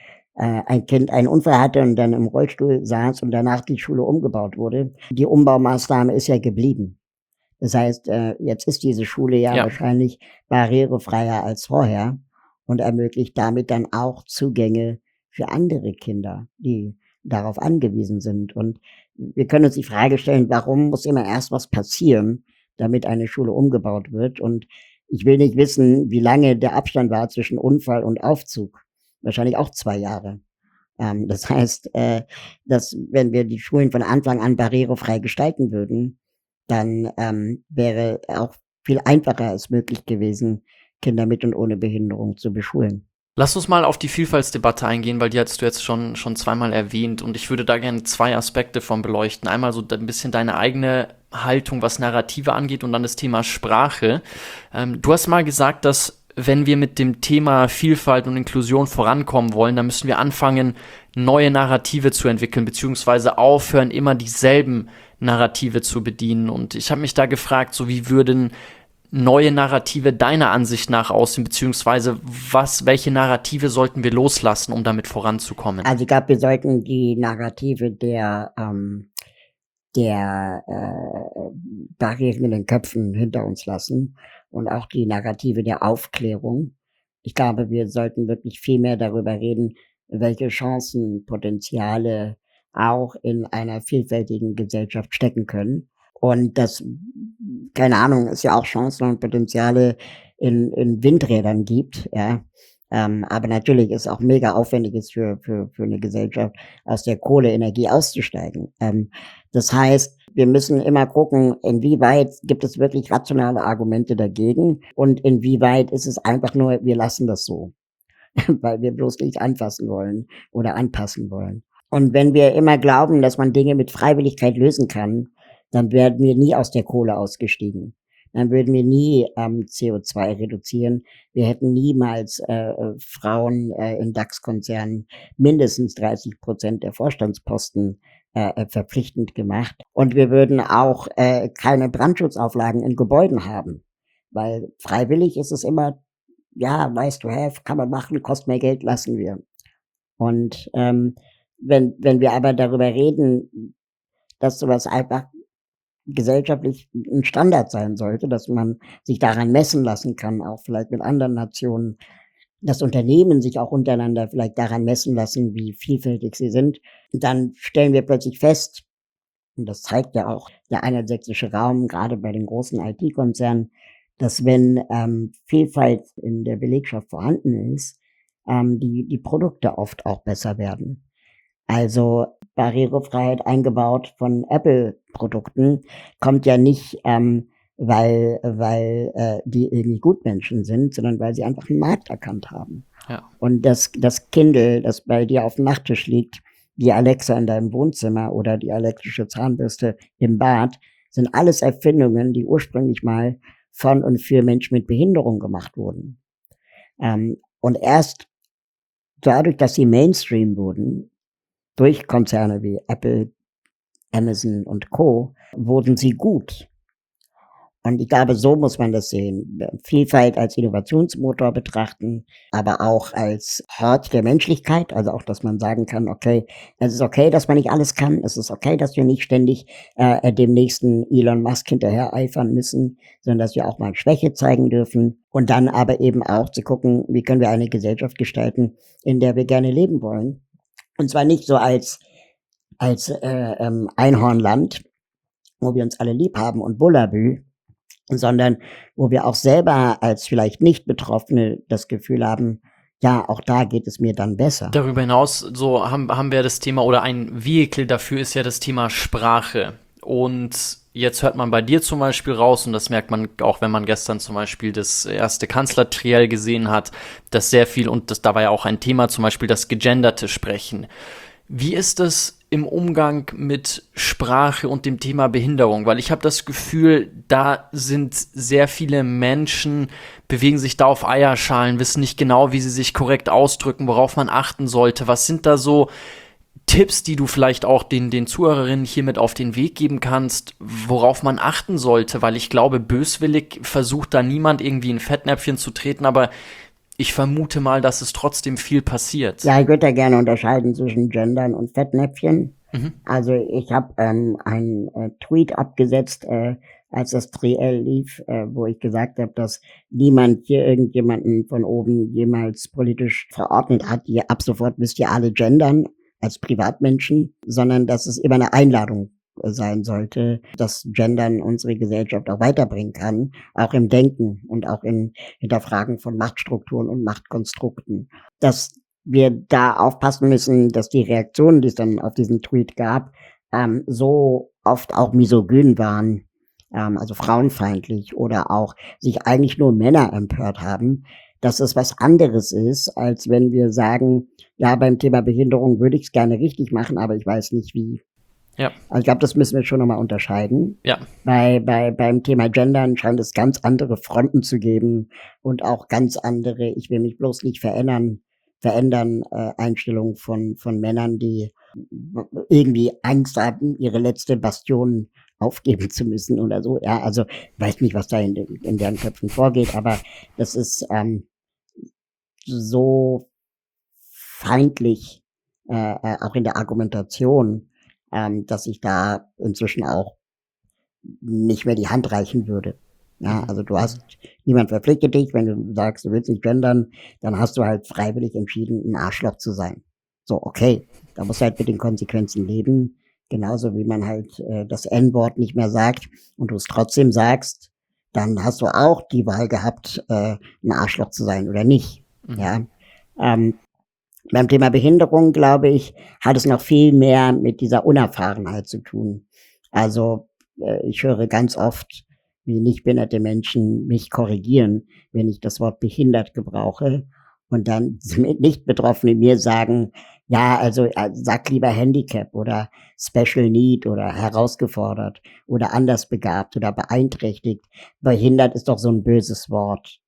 ein Kind einen Unfall hatte und dann im Rollstuhl saß und danach die Schule umgebaut wurde. Die Umbaumaßnahme ist ja geblieben. Das heißt, jetzt ist diese Schule ja Ja, wahrscheinlich barrierefreier als vorher und ermöglicht damit dann auch Zugänge für andere Kinder, die darauf angewiesen sind. Und wir können uns die Frage stellen, warum muss immer erst was passieren, damit eine Schule umgebaut wird? Und ich will nicht wissen, wie lange der Abstand war zwischen Unfall und Aufzug. Wahrscheinlich auch 2 Jahre. Das heißt, dass wenn wir die Schulen von Anfang an barrierefrei gestalten würden, dann, wäre auch viel einfacher es möglich gewesen, Kinder mit und ohne Behinderung zu beschulen. lass uns mal auf die Vielfaltsdebatte eingehen, weil die hast du jetzt schon zweimal erwähnt und ich würde da gerne zwei Aspekte von beleuchten. Einmal so ein bisschen deine eigene Haltung, was Narrative angeht und dann das Thema Sprache. Du hast mal gesagt, dass wenn wir mit dem Thema Vielfalt und Inklusion vorankommen wollen, dann müssen wir anfangen, neue Narrative zu entwickeln, beziehungsweise aufhören, immer dieselben Narrative zu bedienen. Und ich habe mich da gefragt, so wie würden neue Narrative deiner Ansicht nach aussehen, beziehungsweise welche Narrative sollten wir loslassen, um damit voranzukommen? Also, ich glaube, wir sollten die Narrative der, Barrieren in den Köpfen hinter uns lassen und auch die Narrative der Aufklärung. Ich glaube, wir sollten wirklich viel mehr darüber reden, welche Chancen, Potenziale auch in einer vielfältigen Gesellschaft stecken können Und das, keine Ahnung, es ja auch Chancen und Potenziale in Windrädern gibt, ja. Aber natürlich ist auch mega aufwendig ist für 'ne Gesellschaft, aus der Kohleenergie auszusteigen. Das heißt, wir müssen immer gucken, inwieweit gibt es wirklich rationale Argumente dagegen und inwieweit ist es einfach nur, wir lassen das so, weil wir bloß nicht anfassen wollen oder anpassen wollen. Und wenn wir immer glauben, dass man Dinge mit Freiwilligkeit lösen kann, dann werden wir nie aus der Kohle ausgestiegen. Dann würden wir nie, CO2 reduzieren. Wir hätten niemals, Frauen, in DAX-Konzernen mindestens 30% der Vorstandsposten, verpflichtend gemacht. Und wir würden auch, keine Brandschutzauflagen in Gebäuden haben, weil freiwillig ist es immer, ja, nice to have, kann man machen, kostet mehr Geld, lassen wir. Und, wenn wir aber darüber reden, dass sowas einfach gesellschaftlich 'n Standard sein sollte, dass man sich daran messen lassen kann, auch vielleicht mit anderen Nationen, dass Unternehmen sich auch untereinander vielleicht daran messen lassen, wie vielfältig sie sind. Dann stellen wir plötzlich fest, und das zeigt ja auch der angelsächsische Raum, grade bei den großen IT-Konzernen, dass wenn, Vielfalt in der Belegschaft vorhanden ist, die Produkte oft auch besser werden. Also, Barrierefreiheit eingebaut von Apple-Produkten kommt ja nicht, weil die irgendwie Gutmenschen sind, sondern weil sie einfach 'n Markt erkannt haben. Ja. Und das Kindle, das bei dir aufm Nachttisch liegt, die Alexa in deinem Wohnzimmer oder die elektrische Zahnbürste im Bad, sind alles Erfindungen, die ursprünglich mal von und für Menschen mit Behinderung gemacht wurden. Und erst dadurch, dass sie Mainstream wurden, durch Konzerne wie Apple, Amazon und Co., wurden sie gut. Und ich glaube, so muss man das sehen. Vielfalt als Innovationsmotor betrachten, aber auch als Hort der Menschlichkeit, also auch, dass man sagen kann: „Okay, es ist okay, dass man nicht alles kann. Es ist okay, dass wir nicht ständig, dem nächsten Elon Musk hinterhereifern müssen, sondern dass wir auch mal Schwäche zeigen dürfen." Und dann aber eben auch zu gucken, wie können wir eine Gesellschaft gestalten, in der wir gerne leben wollen. Und zwar nicht so als Einhornland, wo wir uns alle lieb haben und Bullabü, sondern wo wir auch selber als vielleicht Nicht-Betroffene das Gefühl haben, ja, auch da geht es mir dann besser. Darüber hinaus so haben wir das Thema oder ein Vehikel dafür ist ja das Thema Sprache. Und jetzt hört man bei dir zum Beispiel raus, und das merkt man auch, wenn man gestern zum Beispiel das erste Kanzlertriell gesehen hat, dass sehr viel, und da war ja auch ein Thema, zum Beispiel das gegenderte Sprechen. Wie ist es im Umgang mit Sprache und dem Thema Behinderung? Weil ich habe das Gefühl, da sind sehr viele Menschen, bewegen sich da auf Eierschalen, wissen nicht genau, wie sie sich korrekt ausdrücken, worauf man achten sollte. Was sind da so Tipps, die du vielleicht auch den Zuhörerinnen hier mit auf den Weg geben kannst, worauf man achten sollte? Weil ich glaube, böswillig versucht da niemand irgendwie in Fettnäpfchen zu treten, aber ich vermute mal, dass es trotzdem viel passiert. Ja, ich würde da gerne unterscheiden zwischen Gendern und Fettnäpfchen. Mhm. Also ich habe einen Tweet abgesetzt, als das Triell lief, wo ich gesagt habe, dass niemand hier irgendjemanden von oben jemals politisch verordnet hat, ihr ab sofort müsst ihr alle gendern als Privatmenschen, sondern dass es immer eine Einladung sein sollte, dass Gendern unsere Gesellschaft auch weiterbringen kann, auch im Denken und auch in Hinterfragen von Machtstrukturen und Machtkonstrukten. Dass wir da aufpassen müssen, dass die Reaktionen, die es dann auf diesen Tweet gab, so oft auch misogyn waren, also frauenfeindlich oder auch sich eigentlich nur Männer empört haben, dass es was anderes ist, als wenn wir sagen, ja, beim Thema Behinderung würde ich es gerne richtig machen, aber ich weiß nicht wie. Ja. Also ich glaube, das müssen wir schon nochmal unterscheiden. Ja. Beim Thema Gendern scheint es ganz andere Fronten zu geben und auch ganz andere, ich will mich bloß nicht verändern, Einstellungen von Männern, die irgendwie Angst haben, ihre letzte Bastion aufgeben zu müssen oder so. Ja, also ich weiß nicht, was da in deren Köpfen vorgeht, aber das ist so feindlich, auch in der Argumentation, dass ich da inzwischen auch nicht mehr die Hand reichen würde. Ja, also niemand verpflichtet dich, wenn du sagst, du willst nicht gendern, dann hast du halt freiwillig entschieden, ein Arschloch zu sein. So, okay, da musst du halt mit den Konsequenzen leben, Genauso wie man halt, das N-Wort nicht mehr sagt und du es trotzdem sagst, dann hast du auch die Wahl gehabt, 'n Arschloch zu sein oder nicht, Mhm. ja? Ähm, Beim Thema Behinderung, glaube ich, hat es noch viel mehr mit dieser Unerfahrenheit zu tun. Also, ich höre ganz oft, wie nichtbehinderte Menschen mich korrigieren, wenn ich das Wort behindert gebrauche und dann Nicht-Betroffene mir sagen: „Ja, also, sag lieber Handicap oder Special Need oder herausgefordert oder andersbegabt oder beeinträchtigt. Behindert ist doch so 'n böses Wort.“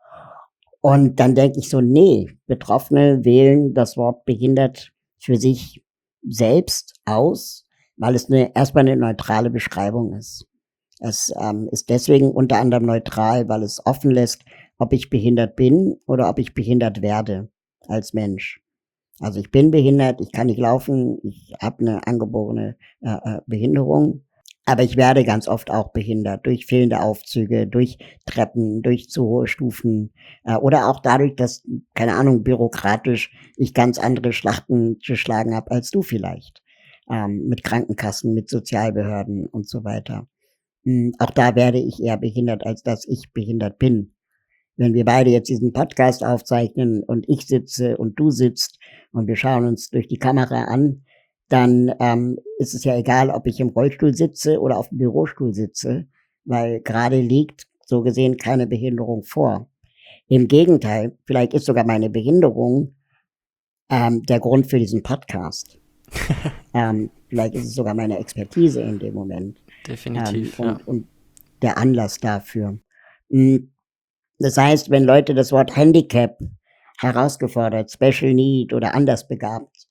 Und dann denke ich so: „Ne, Betroffene wählen das Wort behindert für sich selbst aus, weil es 'ne erst mal 'ne neutrale Beschreibung ist.“ Es, ist deswegen unter anderem neutral, weil es offen lässt, ob ich behindert bin oder ob ich behindert werde als Mensch. Also, ich bin behindert, ich kann nicht laufen, ich habe 'ne angeborene, Behinderung, aber ich werde ganz oft auch behindert durch fehlende Aufzüge, durch Treppen, durch zu hohe Stufen, oder auch dadurch, dass, keine Ahnung, bürokratisch ich ganz andere Schlachten zu schlagen habe als du vielleicht, mit Krankenkassen, mit Sozialbehörden und so weiter. Auch da werde ich eher behindert, als dass ich behindert bin. Wenn wir beide jetzt diesen Podcast aufzeichnen und ich sitze und du sitzt und wir schauen uns durch die Kamera an, dann, ist es ja egal, ob ich im Rollstuhl sitze oder auf'm Bürostuhl sitze, weil grade liegt so gesehen keine Behinderung vor. Im Gegenteil, vielleicht ist sogar meine Behinderung, der Grund für diesen Podcast. Vielleicht ist es sogar meine Expertise in dem Moment, Definitiv, ja. und der Anlass dafür. Hm, Das heißt, wenn Leute das Wort Handicap, herausgefordert, Special Need oder andersbegabt,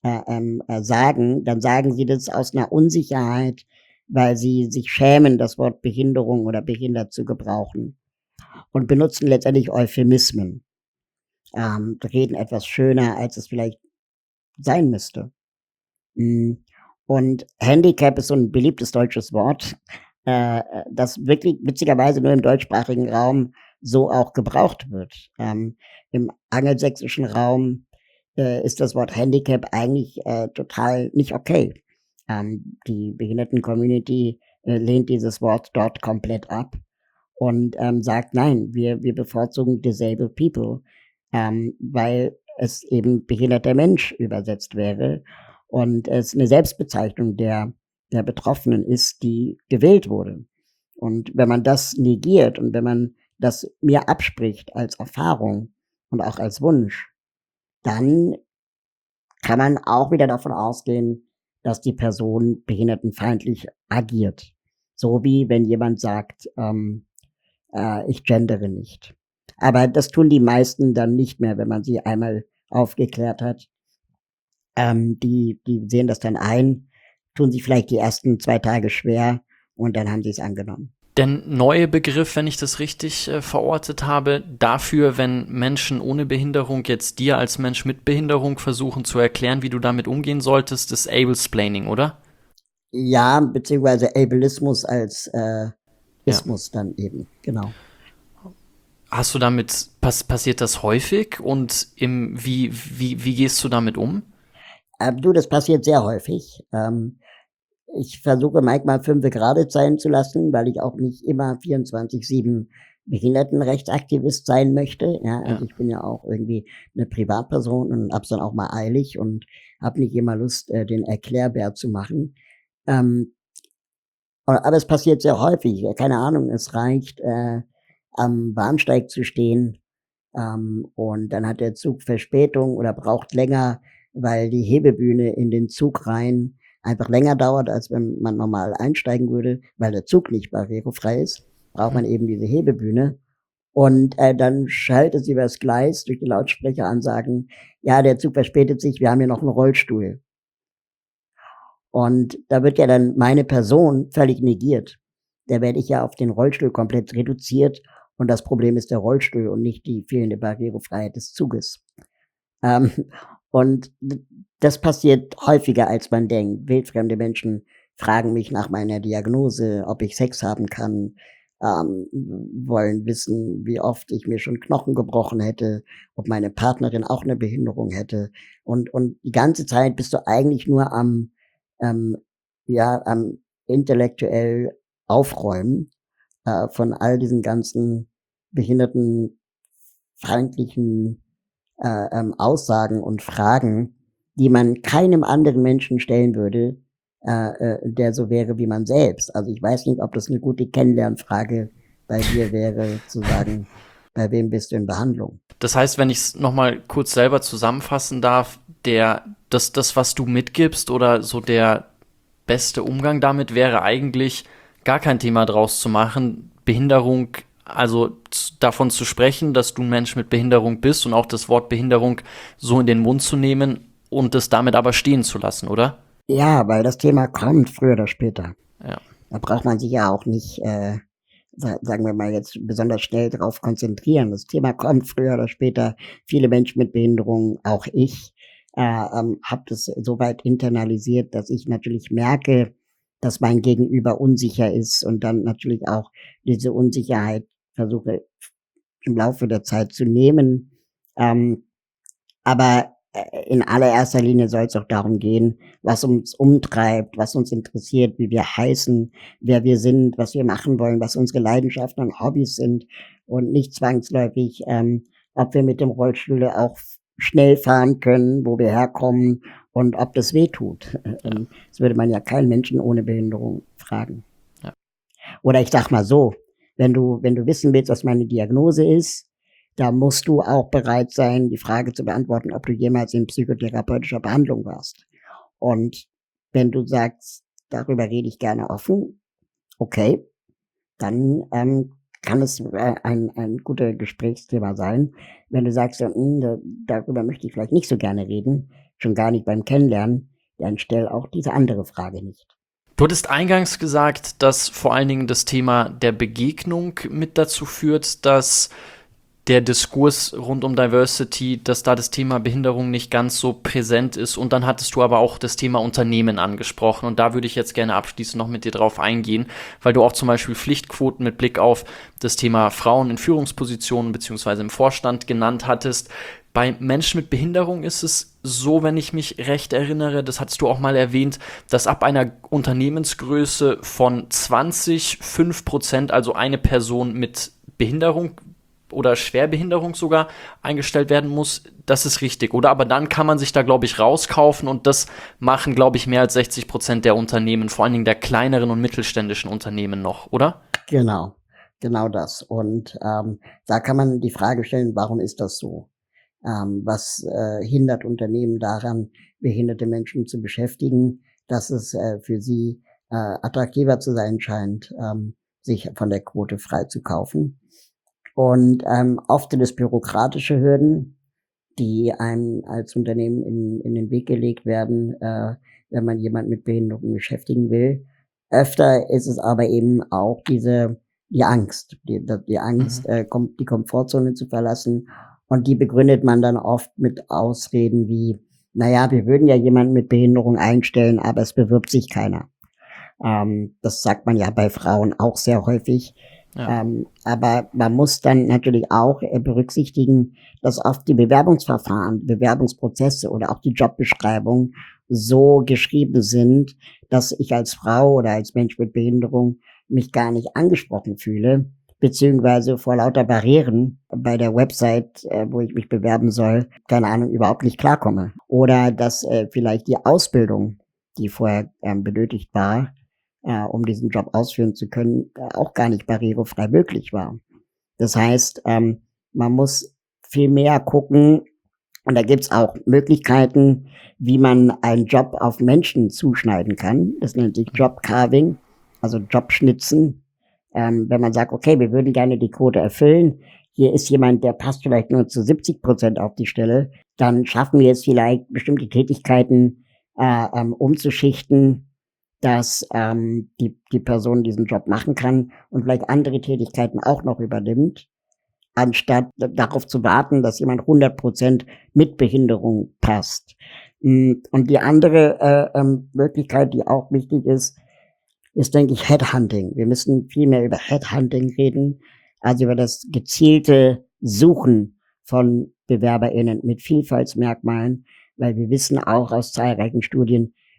sagen, dann sagen sie das aus 'ner Unsicherheit, weil sie sich schämen, das Wort Behinderung oder behindert zu gebrauchen und benutzen letztendlich Euphemismen, reden etwas schöner, als es vielleicht sein müsste. Hm, und Handicap ist so 'n beliebtes deutsches Wort, das wirklich witzigerweise nur im deutschsprachigen Raum so auch gebraucht wird. Im angelsächsischen Raum, ist das Wort Handicap eigentlich, total nicht okay. Die Behinderten-Community, lehnt dieses Wort dort komplett ab und, sagt: „Nein, wir bevorzugen disabled people“, weil es eben behinderter Mensch übersetzt wäre und es 'ne Selbstbezeichnung der Betroffenen ist, die gewählt wurde. Und wenn man das negiert und wenn man das mir abspricht als Erfahrung und auch als Wunsch, dann kann man auch wieder davon ausgehen, dass die Person behindertenfeindlich agiert. So wie wenn jemand sagt, „Ich gendere nicht.“ Aber das tun die meisten dann nicht mehr, wenn man sie einmal aufgeklärt hat. Die sehen das dann ein, tun sich vielleicht die ersten 2 Tage schwer und dann haben sie's angenommen. Der neue Begriff, wenn ich das richtig verortet habe, dafür, wenn Menschen ohne Behinderung jetzt dir als Mensch mit Behinderung versuchen zu erklären, wie du damit umgehen solltest, ist Ablesplaining, oder? Ja, beziehungsweise Ableismus als, Ja. Ismus dann eben, genau. Hast du damit, passiert das häufig und wie gehst du damit um? Du, das passiert sehr häufig. Ich versuche manchmal fünfe gerade sein zu lassen, weil ich auch nicht immer 24/7 Behindertenrechtsaktivist sein möchte, ja? Also, Ja. ich bin ja auch irgendwie 'ne Privatperson und habe es dann auch mal eilig und habe nicht immer Lust, den Erklärbär zu machen. Ähm, aber es passiert sehr häufig. Keine Ahnung, es reicht, am Bahnsteig zu stehen, und dann hat der Zug Verspätung oder braucht länger, weil die Hebebühne in den Zug rein einfach länger dauert, als wenn man normal einsteigen würde, weil der Zug nicht barrierefrei ist, braucht man Mhm. eben diese Hebebühne. Und, dann schallt es übers Gleis durch die Lautsprecheransagen: „Ja, der Zug verspätet sich, wir haben hier noch 'n Rollstuhl.“ Und da wird ja dann meine Person völlig negiert. Da werde ich ja auf den Rollstuhl komplett reduziert und das Problem ist der Rollstuhl und nicht die fehlende Barrierefreiheit des Zuges. Ähm, und das passiert häufiger, als man denkt. Wildfremde Menschen fragen mich nach meiner Diagnose, ob ich Sex haben kann, wollen wissen, wie oft ich mir schon Knochen gebrochen hätte, ob meine Partnerin auch eine Behinderung hätte. Und die ganze Zeit bist du eigentlich nur am, ähm, ja, intellektuell aufräumen, von all diesen ganzen behindertenfeindlichen, Aussagen und Fragen, die man keinem anderen Menschen stellen würde, der so wäre wie man selbst. Also, ich weiß nicht, ob das eine gute Kennenlernfrage bei dir wäre, zu sagen: „Bei wem bist du in Behandlung?“ Das heißt, wenn ich es nochmal kurz selber zusammenfassen darf, das, was du mitgibst oder so der beste Umgang damit wäre eigentlich gar kein Thema draus zu machen, Behinderung, also davon zu sprechen, dass du ein Mensch mit Behinderung bist und auch das Wort Behinderung so in den Mund zu nehmen und es damit aber stehen zu lassen, oder? Ja, weil das Thema kommt früher oder später. Ja. Da braucht man sich ja auch nicht, sagen wir mal jetzt besonders schnell darauf konzentrieren. Das Thema kommt früher oder später. Viele Menschen mit Behinderung, auch ich, habe das so weit internalisiert, dass ich natürlich merke, dass mein Gegenüber unsicher ist und dann natürlich auch diese Unsicherheit versuche im Laufe der Zeit zu nehmen. Ähm, aber, in allererster Linie soll es auch darum gehen, was uns umtreibt, was uns interessiert, wie wir heißen, wer wir sind, was wir machen wollen, was unsere Leidenschaften und Hobbys sind und nicht zwangsläufig, ob wir mit dem Rollstuhl auch schnell fahren können, wo wir herkommen und ob das wehtut. Das würde man ja keinen Menschen ohne Behinderung fragen. Ja. Oder ich sage mal so, wenn du wissen willst, was meine Diagnose ist, da musst du auch bereit sein, die Frage zu beantworten, ob du jemals in psychotherapeutischer Behandlung warst. Und wenn du sagst: „Darüber rede ich gerne offen“, okay, dann, kann es, ein guter Gesprächsthema sein. Wenn du sagst, so: darüber möchte ich vielleicht nicht so gerne reden, schon gar nicht beim Kennenlernen“, dann stell auch diese andere Frage nicht. Du hattest eingangs gesagt, dass vor allen Dingen das Thema der Begegnung mit dazu führt, dass der Diskurs rund um Diversity, dass da das Thema Behinderung nicht ganz so präsent ist. Und dann hattest du aber auch das Thema Unternehmen angesprochen. Und da würde ich jetzt gerne abschließend noch mit dir drauf eingehen, weil du auch zum Beispiel Pflichtquoten mit Blick auf das Thema Frauen in Führungspositionen beziehungsweise im Vorstand genannt hattest. Bei Menschen mit Behinderung ist es so, wenn ich mich recht erinnere, das hattest du auch mal erwähnt, dass ab einer Unternehmensgröße von 5%, also eine Person mit Behinderung oder Schwerbehinderung sogar eingestellt werden muss, das ist richtig, oder? Aber dann kann man sich da, glaube ich, rauskaufen und das machen, glaube ich, mehr als 60% der Unternehmen, vor allen Dingen der kleineren und mittelständischen Unternehmen noch, oder? Genau, genau das. Und, da kann man die Frage stellen: „Warum ist das so?“ Was, hindert Unternehmen daran, behinderte Menschen zu beschäftigen, dass es, für sie, attraktiver zu sein scheint, sich von der Quote freizukaufen? Und, oft sind es bürokratische Hürden, die einem als Unternehmen in den Weg gelegt werden, wenn man jemanden mit Behinderung beschäftigen will. Öfter ist es aber eben auch die Angst, die Angst, Mhm. die Komfortzone zu verlassen, und die begründet man dann oft mit Ausreden wie: „Na ja, wir würden ja jemanden mit Behinderung einstellen, aber es bewirbt sich keiner.“ Das sagt man ja bei Frauen auch sehr häufig. Ja. Aber man muss dann natürlich auch, berücksichtigen, dass oft die Bewerbungsverfahren, Bewerbungsprozesse oder auch die Jobbeschreibung so geschrieben sind, dass ich als Frau oder als Mensch mit Behinderung mich gar nicht angesprochen fühle, beziehungsweise vor lauter Barrieren bei der Website, wo ich mich bewerben soll, keine Ahnung, überhaupt nicht klarkomme. Oder dass, vielleicht die Ausbildung, die vorher, benötigt war, um diesen Job ausführen zu können, auch gar nicht barrierefrei möglich war. Das heißt, man muss viel mehr gucken, und da gibt's auch Möglichkeiten, wie man einen Job auf Menschen zuschneiden kann. Das nennt sich Job Carving, also Jobschnitzen. Wenn man sagt: „Okay, wir würden gerne die Quote erfüllen. Hier ist jemand, der passt vielleicht nur zu 70% auf die Stelle. Dann schaffen wir es vielleicht, bestimmte Tätigkeiten, umzuschichten, dass, die Person diesen Job machen kann und vielleicht andere Tätigkeiten auch noch übernimmt, anstatt darauf zu warten, dass jemand 100% mit Behinderung passt.“ Und die andere, Möglichkeit, die auch wichtig ist, denke ich, Headhunting. Wir müssen viel mehr über Headhunting reden, also über das gezielte Suchen von BewerberInnen mit Vielfaltsmerkmalen, weil wir wissen auch aus zahlreichen Studien,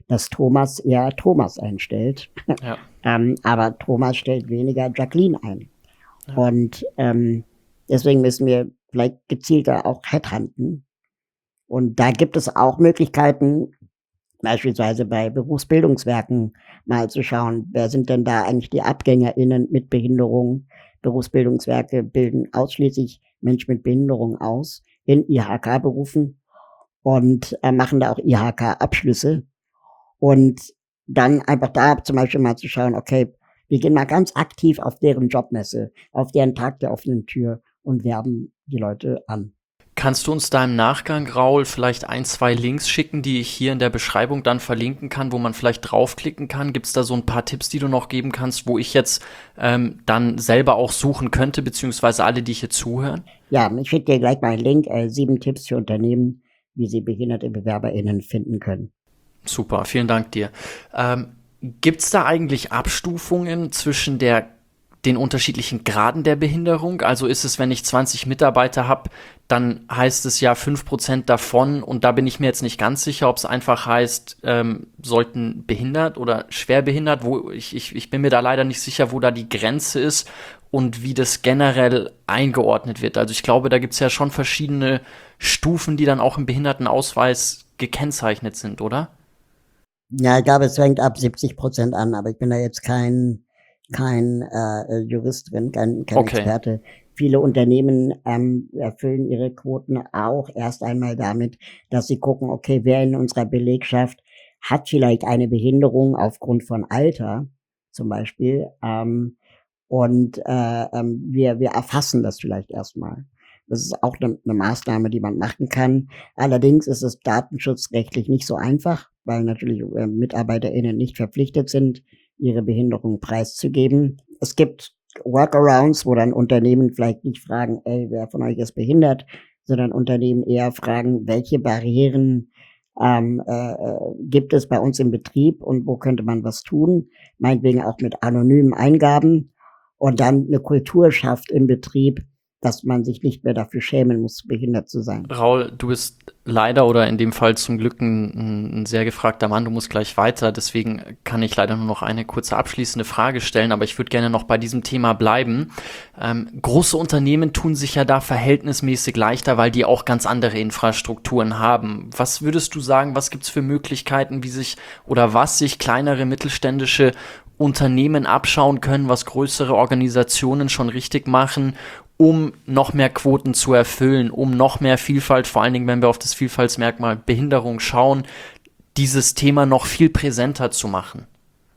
dass Thomas eher Thomas einstellt. Ja. Aber Thomas stellt weniger Jacqueline ein. Ja. Und deswegen müssen wir vielleicht gezielter auch headhunten. Und da gibt es auch Möglichkeiten, beispielsweise bei Berufsbildungswerken mal zu schauen, wer sind denn da eigentlich die AbgängerInnen mit Behinderung. Berufsbildungswerke bilden ausschließlich Menschen mit Behinderung aus in IHK-Berufen und machen da auch IHK-Abschlüsse. Und dann einfach da zum Beispiel mal zu schauen, okay, wir gehen mal ganz aktiv auf deren Jobmesse, auf deren Tag der offenen Tür und werben die Leute an. Kannst du uns da im Nachgang, Raul, vielleicht 1, 2 Links schicken, die ich hier in der Beschreibung dann verlinken kann, wo man vielleicht draufklicken kann? Gibt es da so ein paar Tipps, die du noch geben kannst, wo ich jetzt dann selber auch suchen könnte, beziehungsweise alle, die hier zuhören? Ja, ich schicke dir gleich mal einen Link, 7 Tipps für Unternehmen, wie sie behinderte BewerberInnen finden können. Super, vielen Dank dir. Gibt es da eigentlich Abstufungen zwischen den unterschiedlichen Graden der Behinderung? Also ist es, wenn ich 20 Mitarbeiter habe, dann heißt es ja 5% davon, und da bin ich mir jetzt nicht ganz sicher, ob es einfach heißt, sollten behindert oder schwer behindert, ich bin mir da leider nicht sicher, wo da die Grenze ist und wie das generell eingeordnet wird. Also ich glaube, da gibt es ja schon verschiedene Stufen, die dann auch im Behindertenausweis gekennzeichnet sind, oder? Ja, ich glaube, es fängt ab 70% an, aber ich bin da jetzt kein Jurist drin, kein Okay. Experte. Viele Unternehmen erfüllen ihre Quoten auch erst einmal damit, dass sie gucken, okay, wer in unserer Belegschaft hat vielleicht eine Behinderung aufgrund von Alter zum Beispiel, und wir erfassen das vielleicht erstmal. Das ist auch eine Maßnahme, die man machen kann. Allerdings ist es datenschutzrechtlich nicht so einfach, weil natürlich MitarbeiterInnen nicht verpflichtet sind, ihre Behinderung preiszugeben. Es gibt Workarounds, wo dann Unternehmen vielleicht nicht fragen, ey, wer von euch ist behindert, sondern Unternehmen eher fragen, welche Barrieren gibt es bei uns im Betrieb und wo könnte man was tun, meinetwegen auch mit anonymen Eingaben, und dann eine Kultur schafft im Betrieb, dass man sich nicht mehr dafür schämen muss, behindert zu sein. Raul, du bist leider oder in dem Fall zum Glück ein sehr gefragter Mann. Du musst gleich weiter. Deswegen kann ich leider nur noch eine kurze abschließende Frage stellen. Aber ich würde gerne noch bei diesem Thema bleiben. Große Unternehmen tun sich ja da verhältnismäßig leichter, weil die auch ganz andere Infrastrukturen haben. Was würdest du sagen, was gibt's für Möglichkeiten, was sich kleinere mittelständische Unternehmen abschauen können, was größere Organisationen schon richtig machen, um noch mehr Quoten zu erfüllen, um noch mehr Vielfalt, vor allen Dingen, wenn wir auf das Vielfaltsmerkmal Behinderung schauen, dieses Thema noch viel präsenter zu machen?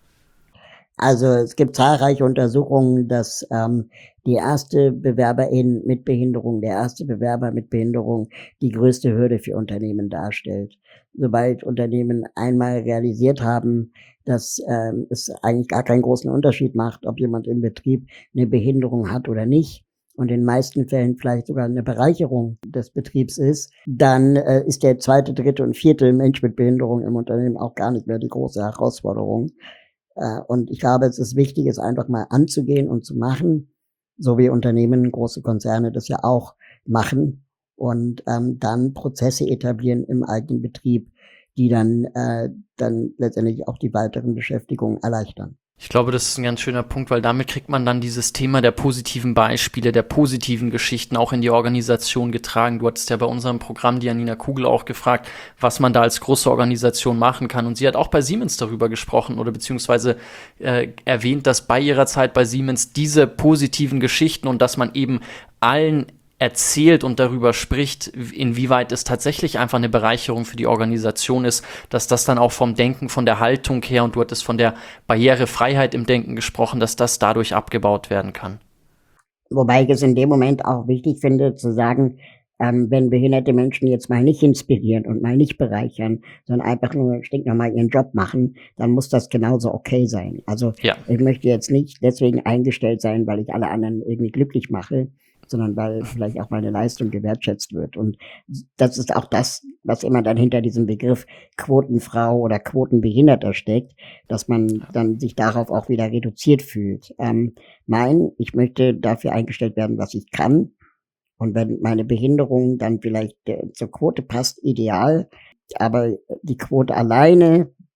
Also es gibt zahlreiche Untersuchungen, dass die erste Bewerberin mit Behinderung, der erste Bewerber mit Behinderung die größte Hürde für Unternehmen darstellt. Sobald Unternehmen einmal realisiert haben, dass es eigentlich gar keinen großen Unterschied macht, ob jemand im Betrieb eine Behinderung hat oder nicht, und in den meisten Fällen vielleicht sogar eine Bereicherung des Betriebs ist, dann ist der zweite, dritte und vierte Mensch mit Behinderung im Unternehmen auch gar nicht mehr die große Herausforderung. Und ich glaube, es ist wichtig, es einfach mal anzugehen und zu machen, so wie Unternehmen, große Konzerne das ja auch machen, und dann Prozesse etablieren im eigenen Betrieb, die dann letztendlich auch die weiteren Beschäftigungen erleichtern. Ich glaube, das ist ein ganz schöner Punkt, weil damit kriegt man dann dieses Thema der positiven Beispiele, der positiven Geschichten auch in die Organisation getragen. Du hattest ja bei unserem Programm die Janina Kugel auch gefragt, was man da als große Organisation machen kann. Und sie hat auch bei Siemens darüber gesprochen oder beziehungsweise erwähnt, dass bei ihrer Zeit bei Siemens diese positiven Geschichten und dass man eben allen erzählt und darüber spricht, inwieweit es tatsächlich einfach eine Bereicherung für die Organisation ist, dass das dann auch vom Denken, von der Haltung her, und du hattest von der Barrierefreiheit im Denken gesprochen, dass das dadurch abgebaut werden kann. Wobei ich es in dem Moment auch wichtig finde, zu sagen, wenn behinderte Menschen jetzt mal nicht inspirieren und mal nicht bereichern, sondern einfach nur stinknormal ihren Job machen, dann muss das genauso okay sein. Also Ja. ich möchte jetzt nicht deswegen eingestellt sein, weil ich alle anderen irgendwie glücklich mache, sondern weil vielleicht auch meine Leistung gewertschätzt wird. Und das ist auch das, was immer dann hinter diesem Begriff Quotenfrau oder Quotenbehinderter steckt, dass man dann sich darauf auch wieder reduziert fühlt. Nein, ich möchte dafür eingestellt werden, was ich kann. Und wenn meine Behinderung dann vielleicht zur Quote passt, ideal. Aber die Quote alleine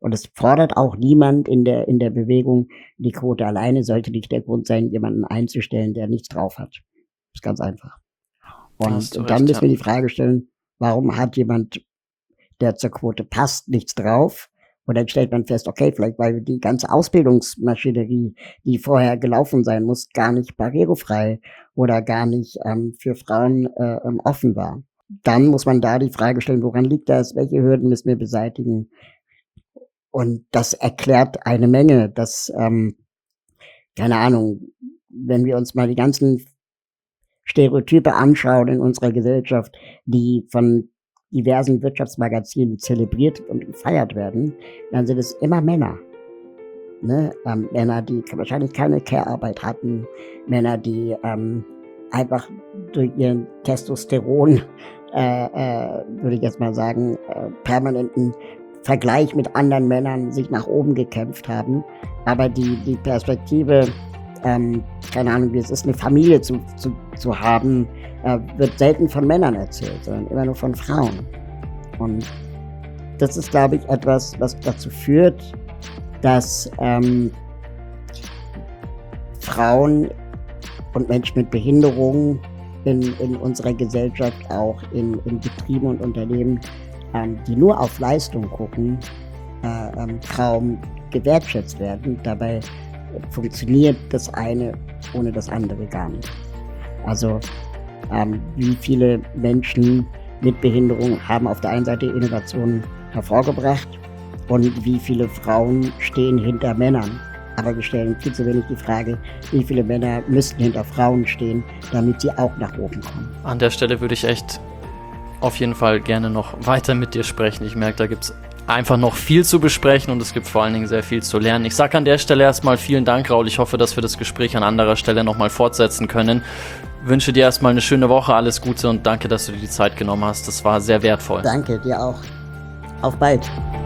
Und es fordert auch niemand in der Bewegung, die Quote alleine sollte nicht der Grund sein, jemanden einzustellen, der nichts drauf hat. Das ist ganz einfach. Da hast du Und dann recht, müssen wir ja. die Frage stellen, warum hat jemand, der zur Quote passt, nichts drauf? Und dann stellt man fest, okay, vielleicht weil die ganze Ausbildungsmaschinerie, die vorher gelaufen sein muss, gar nicht barrierefrei oder gar nicht für Frauen offen war. Dann muss man da die Frage stellen, woran liegt das? Welche Hürden müssen wir beseitigen? Und das erklärt eine Menge, dass, keine Ahnung, wenn wir uns mal die ganzen Stereotype anschauen in unserer Gesellschaft, die von diversen Wirtschaftsmagazinen zelebriert und gefeiert werden, dann sind es immer Männer. Ne? Männer, die wahrscheinlich keine Care-Arbeit hatten, Männer, die einfach durch ihren Testosteron, würde ich jetzt mal sagen, permanenten Vergleich mit anderen Männern sich nach oben gekämpft haben. Aber die Perspektive, keine Ahnung, wie es ist, eine Familie zu haben, wird selten von Männern erzählt, sondern immer nur von Frauen. Und das ist, glaube ich, etwas, was dazu führt, dass Frauen und Menschen mit Behinderungen in unserer Gesellschaft, auch in Betrieben und Unternehmen, die nur auf Leistung gucken, kaum gewertschätzt werden. Dabei funktioniert das eine ohne das andere gar nicht. Also wie viele Menschen mit Behinderung haben auf der einen Seite Innovationen hervorgebracht und wie viele Frauen stehen hinter Männern. Aber wir stellen viel zu wenig die Frage, wie viele Männer müssten hinter Frauen stehen, damit sie auch nach oben kommen. An der Stelle würde ich echt auf jeden Fall gerne noch weiter mit dir sprechen. Ich merke, da gibt es einfach noch viel zu besprechen und es gibt vor allen Dingen sehr viel zu lernen. Ich sage an der Stelle erstmal vielen Dank, Raoul. Ich hoffe, dass wir das Gespräch an anderer Stelle nochmal fortsetzen können. Wünsche dir erstmal eine schöne Woche, alles Gute und danke, dass du dir die Zeit genommen hast. Das war sehr wertvoll. Danke, dir auch. Auf bald.